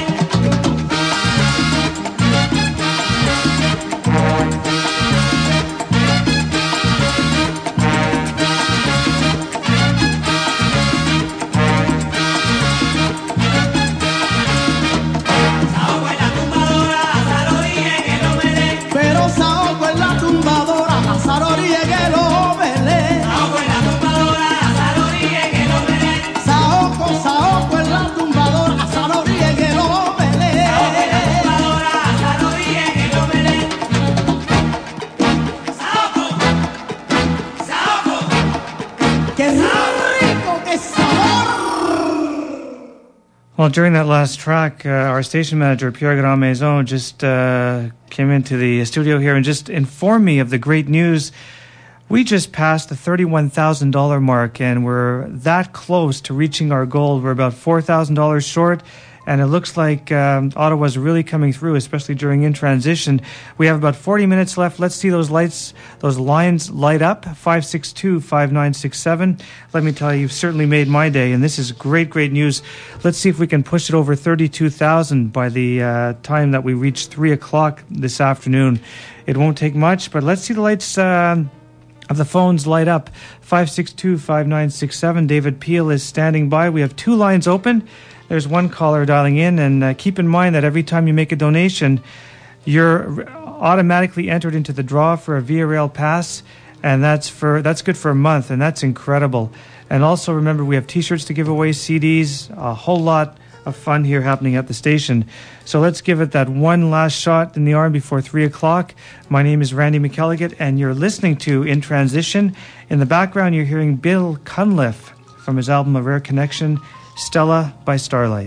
Saoko en la tumbadora, Azarorí, que lo vele. Pero Saoko en la tumbadora, Azarorí, que lo vele. Saoko en la tumbadora, Azarorí, que lo vele. Saoko, Saoko en la tumbadora, Azarorí, que lo vele. Saoko en la tumbadora, Azarorí, que lo vele. Saoko, Saoko. ¡Qué rico, qué sabor! Well, during that last track, our station manager, Pierre Grand Maison, just came into the studio here and just informed me of the great news. We just passed the $31,000 mark, and we're that close to reaching our goal. We're about $4,000 short, and it looks like Ottawa's really coming through, especially during In Transition. We have about 40 minutes left. Let's see those lights, those lines light up. 562-5967. Let me tell you, you've certainly made my day, and this is great, great news. Let's see if we can push it over 32,000 by the time that we reach 3 o'clock this afternoon. It won't take much, but let's see the lights of the phones light up. 562-5967. David Peel is standing by. We have two lines open. There's one caller dialing in, and keep in mind that every time you make a donation, you're automatically entered into the draw for a Via Rail pass, and that's good for a month, and that's incredible. And also remember, we have T-shirts to give away, CDs, a whole lot of fun here happening at the station. So let's give it that one last shot in the arm before 3 o'clock. My name is Randy McElligott, and you're listening to In Transition. In the background, you're hearing Bill Cunliffe from his album A Rare Connection, Stella by Starlight.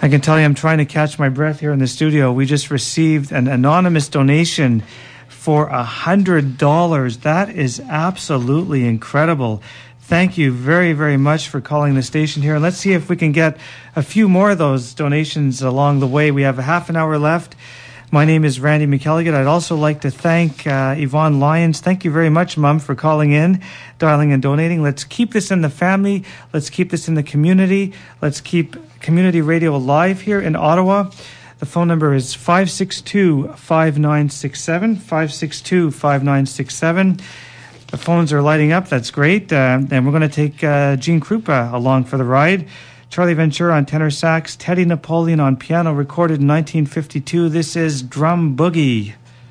I can tell you I'm trying to catch my breath here in the studio. We just received an anonymous donation for $100. That is absolutely incredible. Thank you very, very much for calling the station here. Let's see if we can get a few more of those donations along the way. We have a half an hour left. My name is Randy McElligott. I'd also like to thank Yvonne Lyons. Thank you very much, Mum, for calling in, dialing and donating. Let's keep this in the family. Let's keep this in the community. Let's keep community radio alive here in Ottawa. The phone number is 562-5967, 562-5967. The phones are lighting up. That's great. And we're going to take Gene Krupa along for the ride. Charlie Ventura on tenor sax, Teddy Napoleon on piano, recorded in 1952. This is Drum Boogie.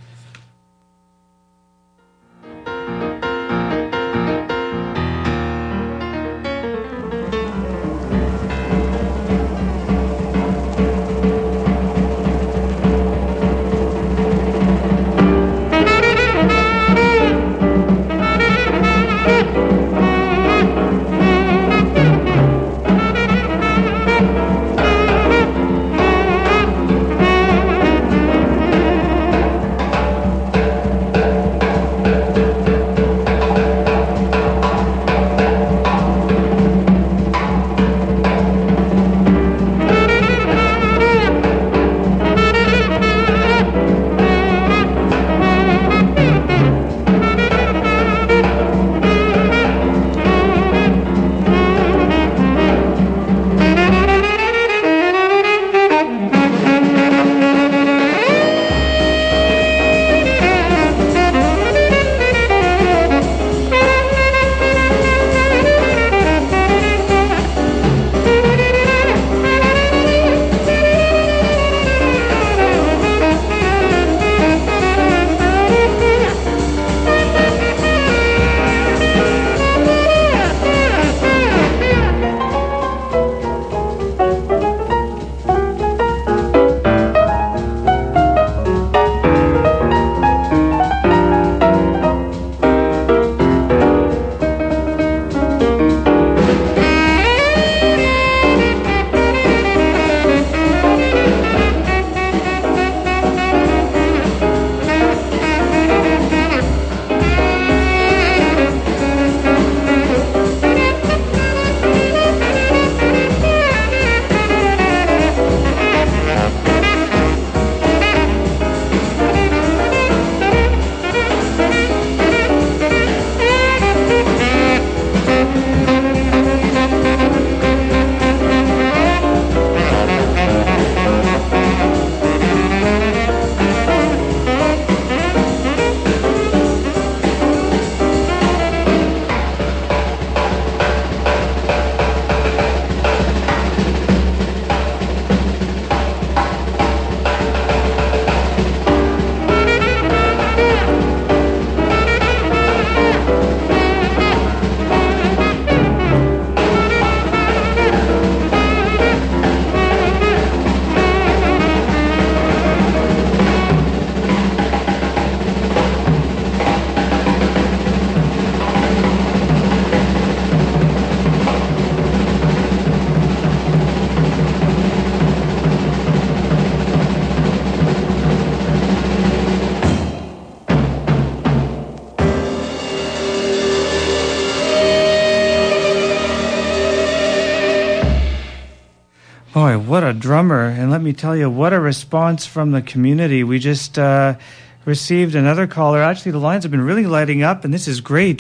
Boy, what a drummer. And let me tell you, what a response from the community. We just received another caller. Actually, the lines have been really lighting up, and this is great.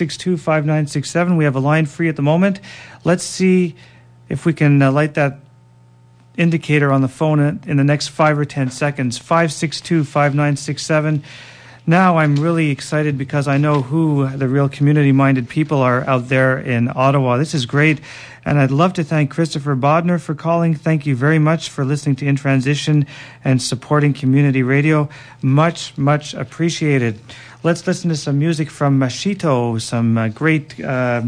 562-5967. We have a line free at the moment. Let's see if we can light that indicator on the phone in the next 5 or 10 seconds. 562-5967. Now I'm really excited because I know who the real community-minded people are out there in Ottawa. This is great. And I'd love to thank Christopher Bodner for calling. Thank you very much for listening to In Transition and supporting community radio. Much, much appreciated. Let's listen to some music from Machito, some great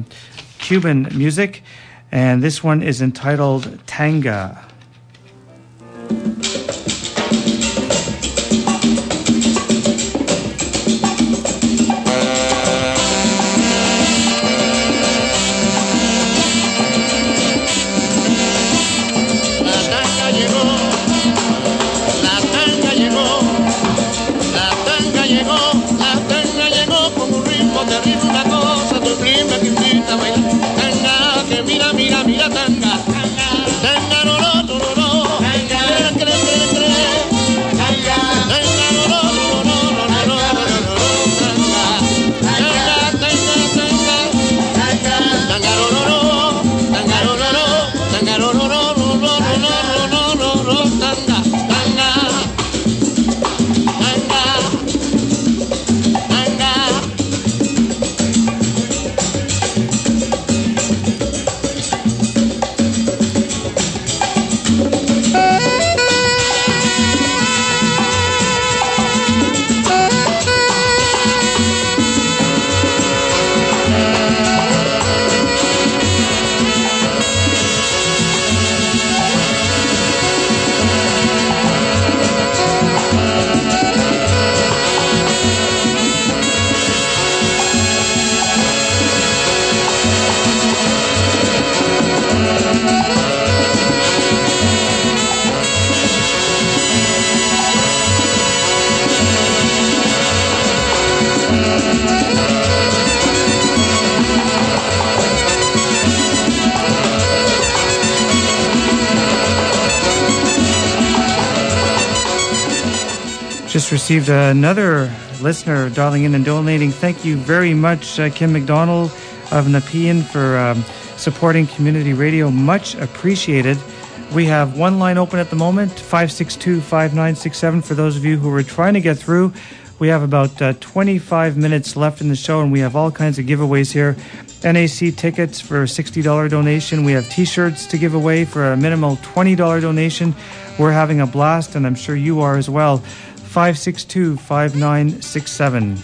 Cuban music. And this one is entitled Tanga. La tanga Just received another listener dialing in and donating. Thank you very much, Kim McDonald of Nepean, for supporting community radio. Much appreciated. We have one line open at the moment, 562-5967, for those of you who were trying to get through. We have about 25 minutes left in the show, and we have all kinds of giveaways here. NAC tickets for a $60 donation. We have T-shirts to give away for a minimal $20 donation. We're having a blast, and I'm sure you are as well. 562-5967.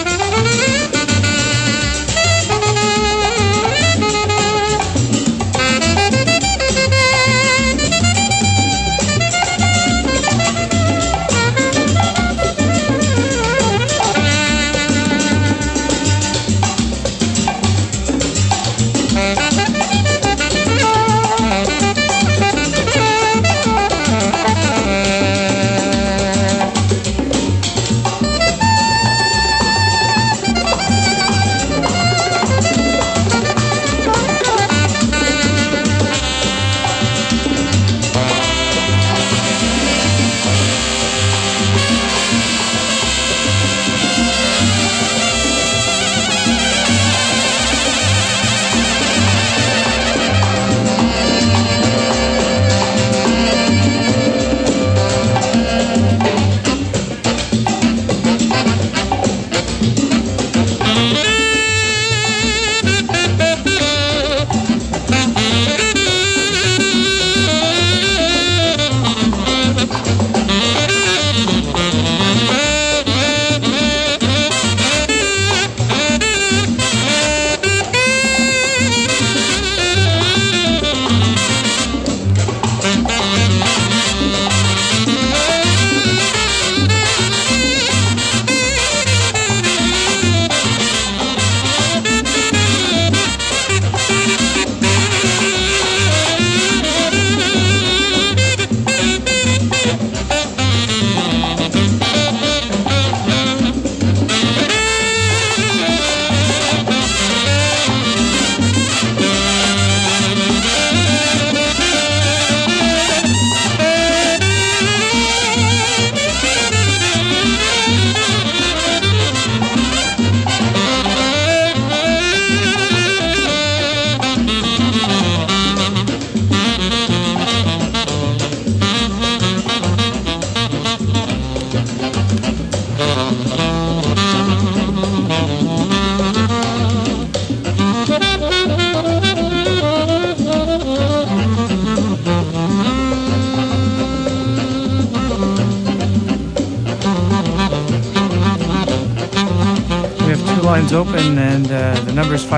Open, and the number is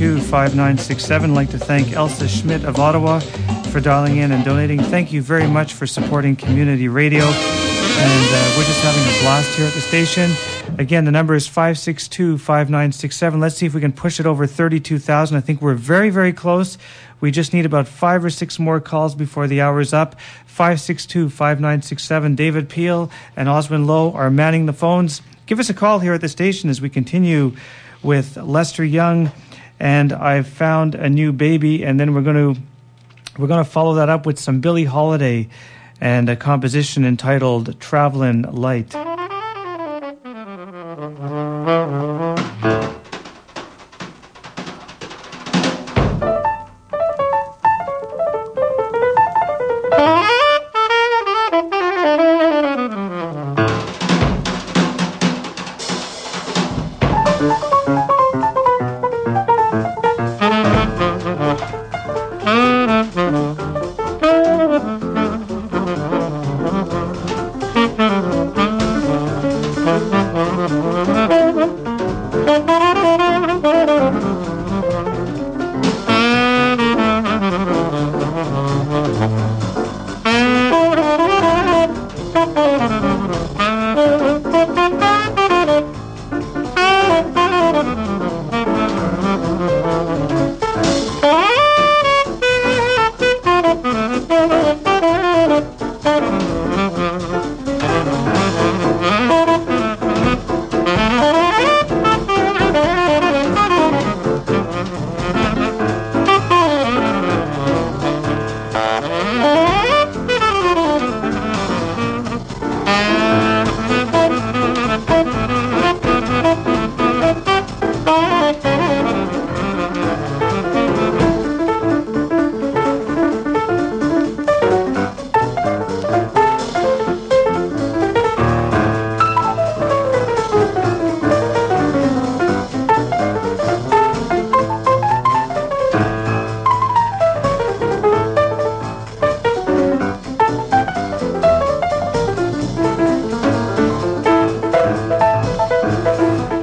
562-5967. I'd like to thank Elsa Schmidt of Ottawa for dialing in and donating. Thank you very much for supporting community radio, and we're just having a blast here at the station. Again, the number is 562-5967. Let's see if we can push it over 32,000. I think we're very, very close. We just need about 5 or 6 more calls before the hour is up. 562-5967. David Peel and Osmond Lowe are manning the phones. Give us a call here at the station as we continue with Lester Young and I've Found a New Baby, and then we're going to follow that up with some Billie Holiday and a composition entitled Travelin' Light.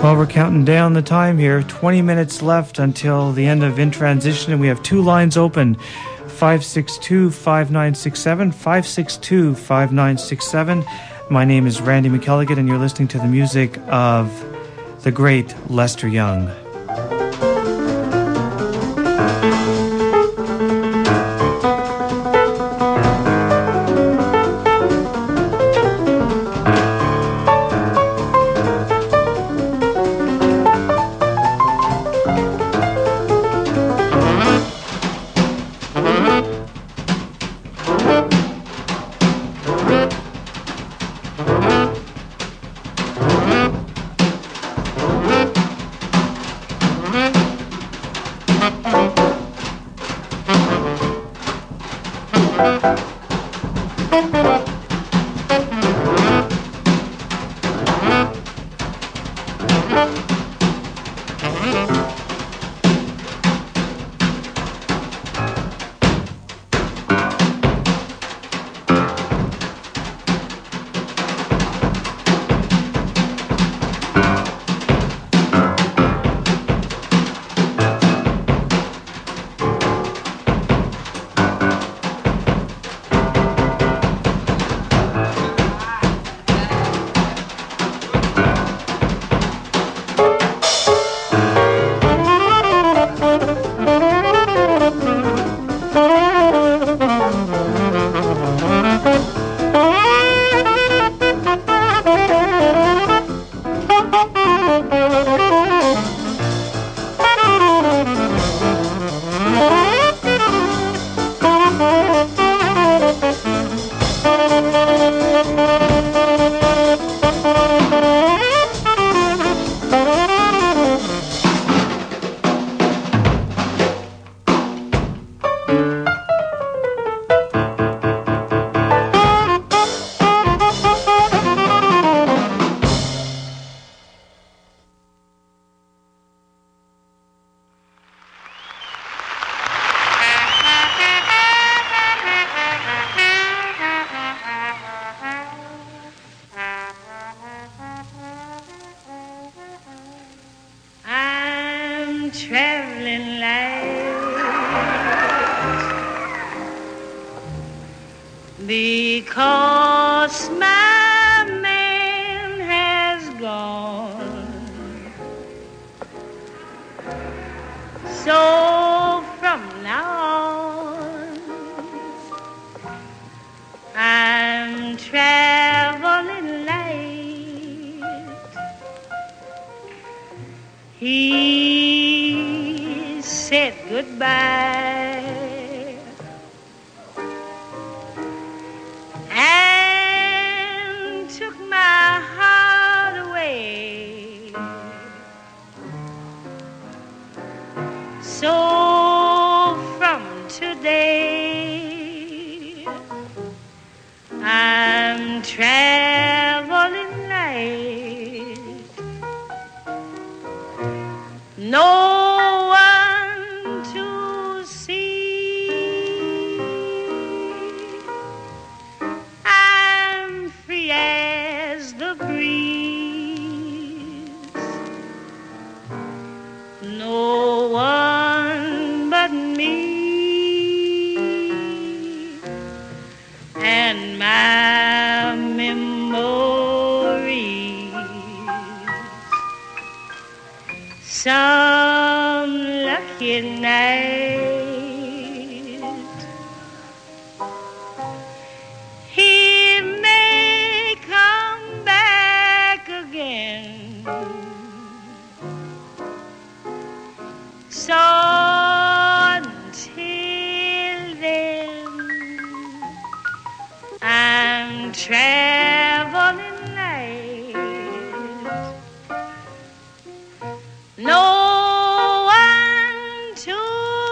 Well, we're counting down the time here. 20 minutes left until the end of In Transition, and we have two lines open. 562-5967, 562-5967. My name is Randy McElligott, and you're listening to the music of the great Lester Young. Traveling light because my man has gone. So from now on I'm traveling light. He said goodbye and took my heart away. So from today I'm traveling light. No one to see. I'm free as the breeze. No one but me and my memories. Some lucky night he may come back again. So until then I'm traveling light. No one to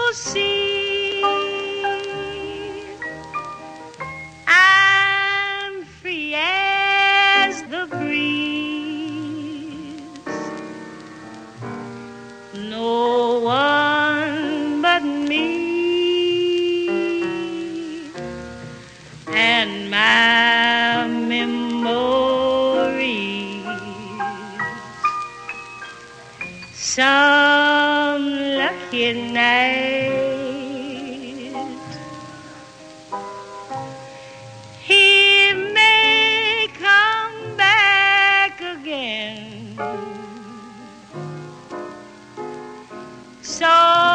some lucky night he may come back again. So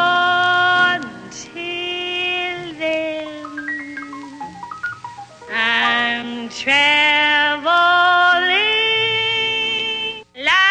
until then, I'm traveling light.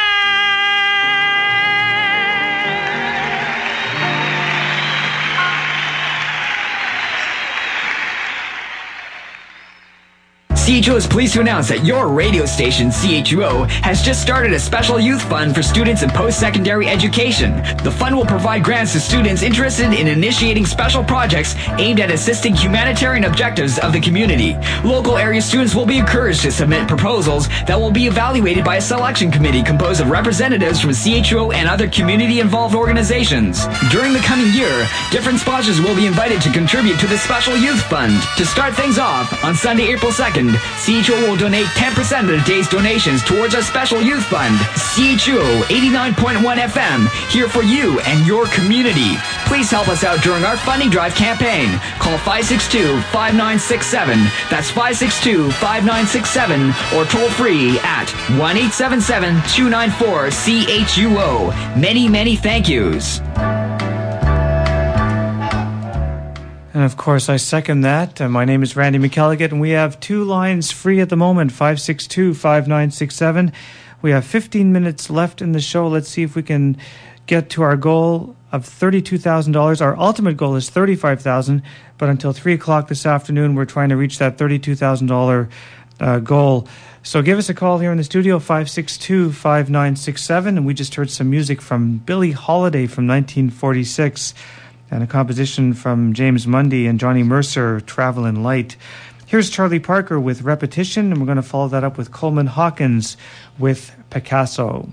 CHUO is pleased to announce that your radio station, CHUO, has just started a special youth fund for students in post-secondary education. The fund will provide grants to students interested in initiating special projects aimed at assisting humanitarian objectives of the community. Local area students will be encouraged to submit proposals that will be evaluated by a selection committee composed of representatives from CHUO and other community-involved organizations. During the coming year, different sponsors will be invited to contribute to the special youth fund. To start things off, on Sunday, April 2nd, CHUO will donate 10% of the day's donations towards our special youth fund. CHUO 89.1 FM, here for you and your community. Please help us out during our funding drive campaign. Call 562-5967. That's 562-5967, or toll free at 1-877-294-CHUO. Many, many thank yous. And of course, I second that. My name is Randy McElligott, and we have two lines free at the moment, 562-5967. We have 15 minutes left in the show. Let's see if we can get to our goal of $32,000. Our ultimate goal is $35,000, but until 3 o'clock this afternoon, we're trying to reach that $32,000 goal. So give us a call here in the studio, 562-5967. And we just heard some music from Billie Holiday from 1946. And a composition from James Mundy and Johnny Mercer, Travelin' Light. Here's Charlie Parker with Repetition, and we're going to follow that up with Coleman Hawkins with Picasso.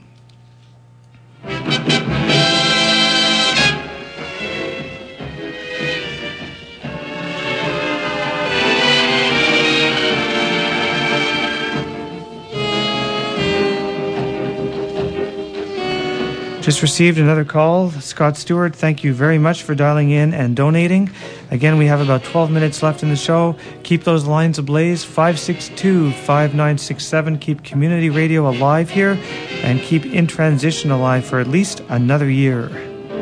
Just received another call. Scott Stewart, thank you very much for dialing in and donating. Again, we have about 12 minutes left in the show. Keep those lines ablaze. 562-5967. Keep community radio alive here and keep In Transition alive for at least another year.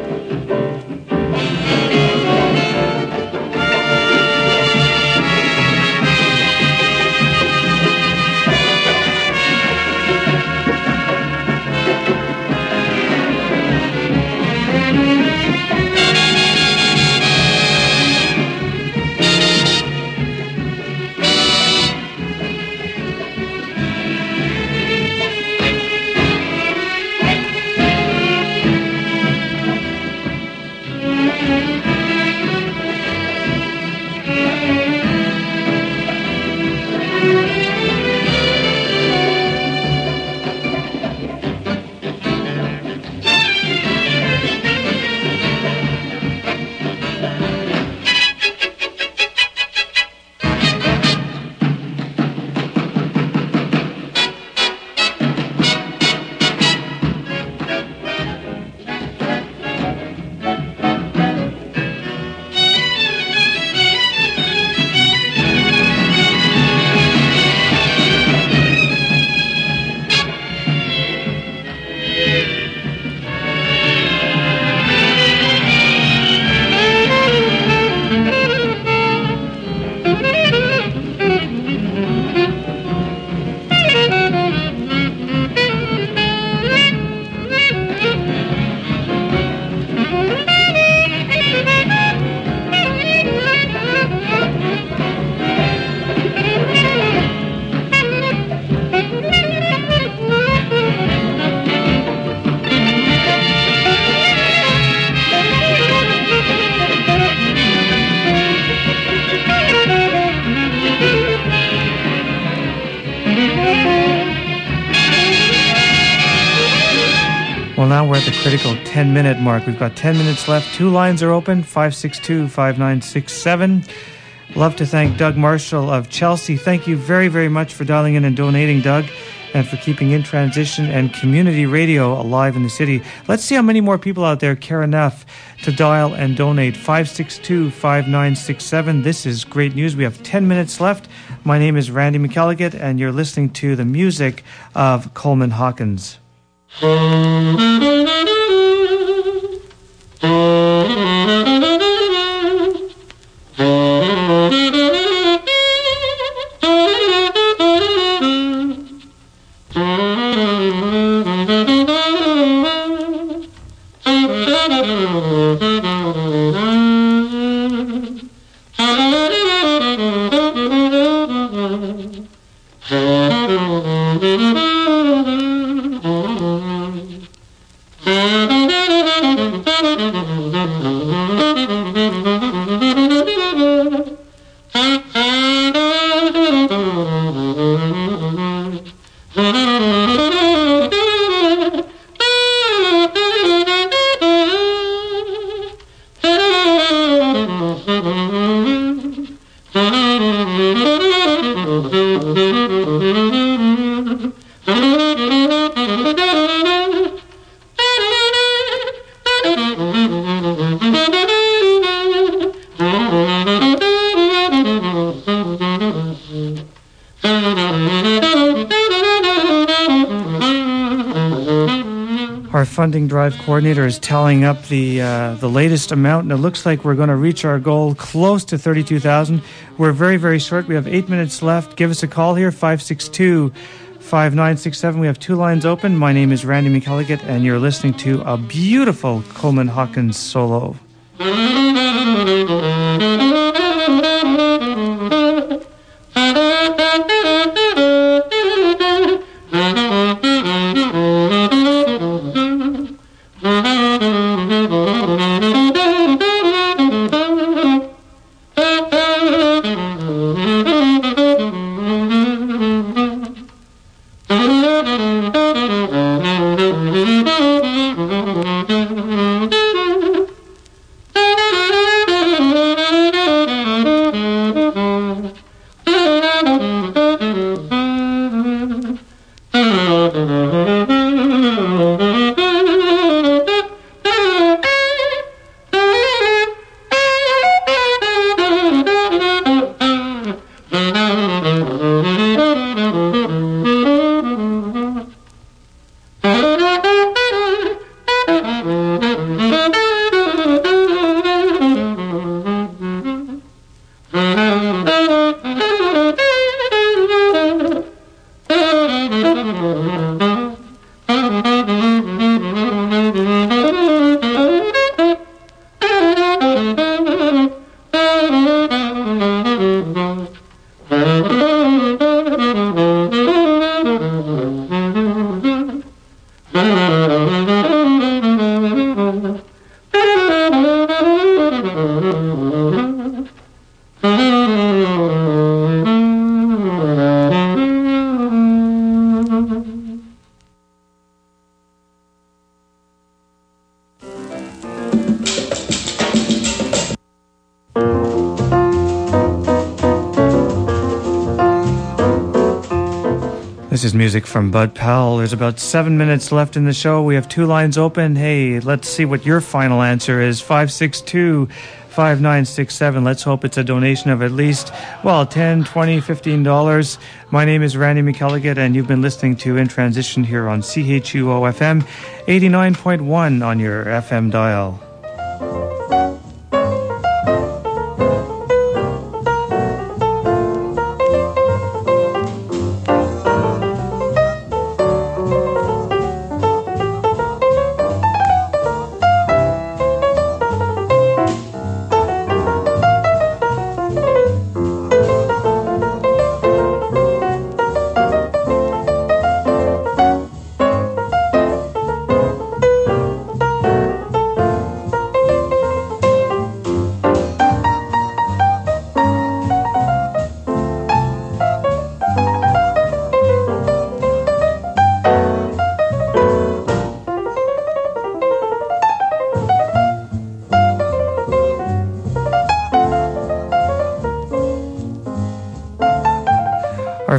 Well, now we're at the critical 10-minute mark. We've got 10 minutes left. Two lines are open, 562-5967. Love to thank Doug Marshall of Chelsea. Thank you very, very much for dialing in and donating, Doug. and for keeping In Transition and community radio alive in the city. Let's see how many more people out there care enough to dial and donate. 562-5967. This is great news. We have 10 minutes left. My name is Randy McElligott, and you're listening to the music of Coleman Hawkins. Our funding drive coordinator is tallying up the latest amount, and it looks like we're going to reach our goal close to $32,000. We're very, very short. We have 8 minutes left. Give us a call here, 562-5967. We have two lines open. My name is Randy McElligott, and you're listening to a beautiful Coleman Hawkins solo. This is music from Bud Powell. There's about 7 minutes left in the show. We have two lines open. Hey, let's see what your final answer is. 562-5967. Let's hope it's a donation of at least, well, $10, $20, $15. My name is Randy McElligott, and you've been listening to In Transition here on CHUO FM 89.1 on your FM dial.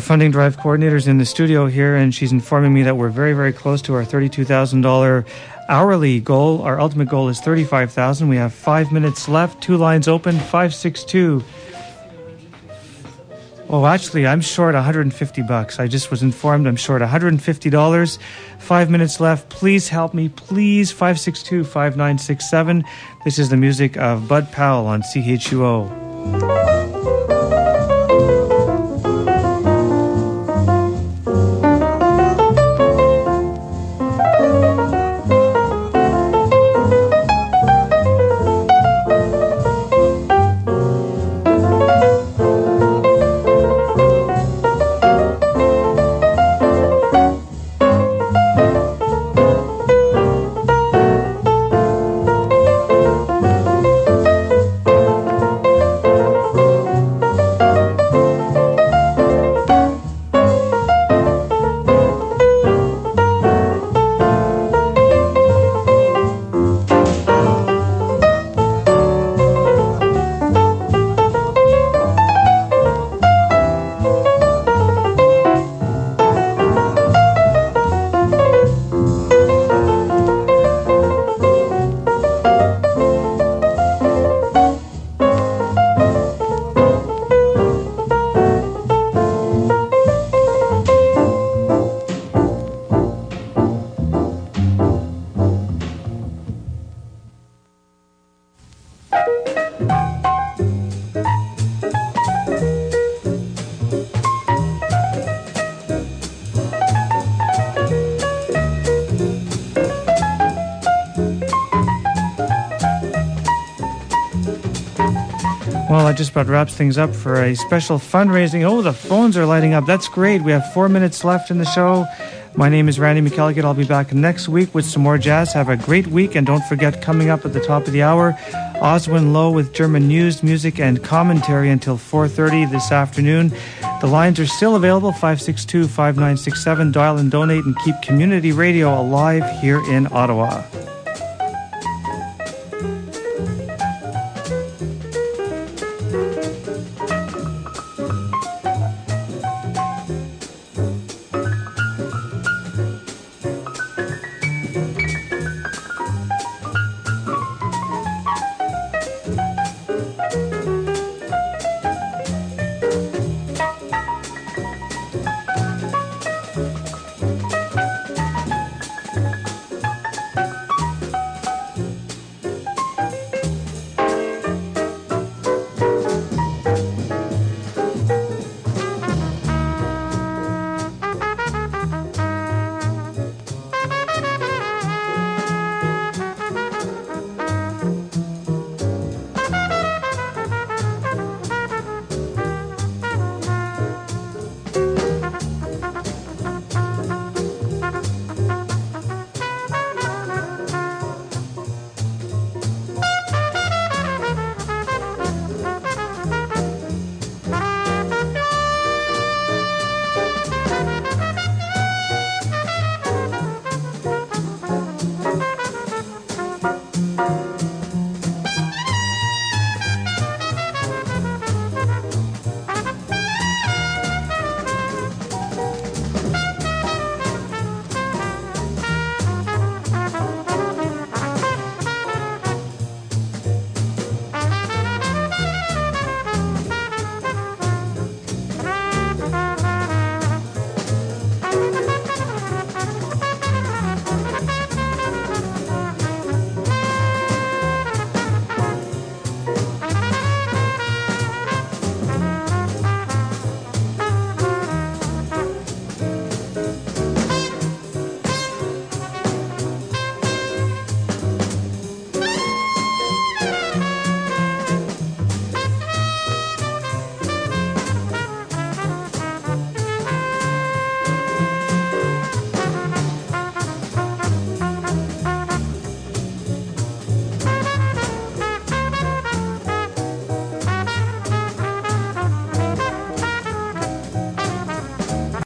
funding drive coordinator's in the studio here, and she's informing me that we're very, very close to our $32,000 hourly goal. Our ultimate goal is $35,000. We have 5 minutes left. 2 lines open. 562. Oh, actually, I'm short $150. I just was informed I'm short $150. 5 minutes left. Please help me. Please. 562-5967. This is the music of Bud Powell on CHUO. Well, that just about wraps things up for a special fundraising. Oh, the phones are lighting up. That's great. We have 4 minutes left in the show. My name is Randy McElligott. I'll be back next week with some more jazz. Have a great week, and don't forget, coming up at the top of the hour, Oswin Lowe with German news, music, and commentary until 4:30 this afternoon. The lines are still available, 562-5967. Dial and donate and keep community radio alive here in Ottawa.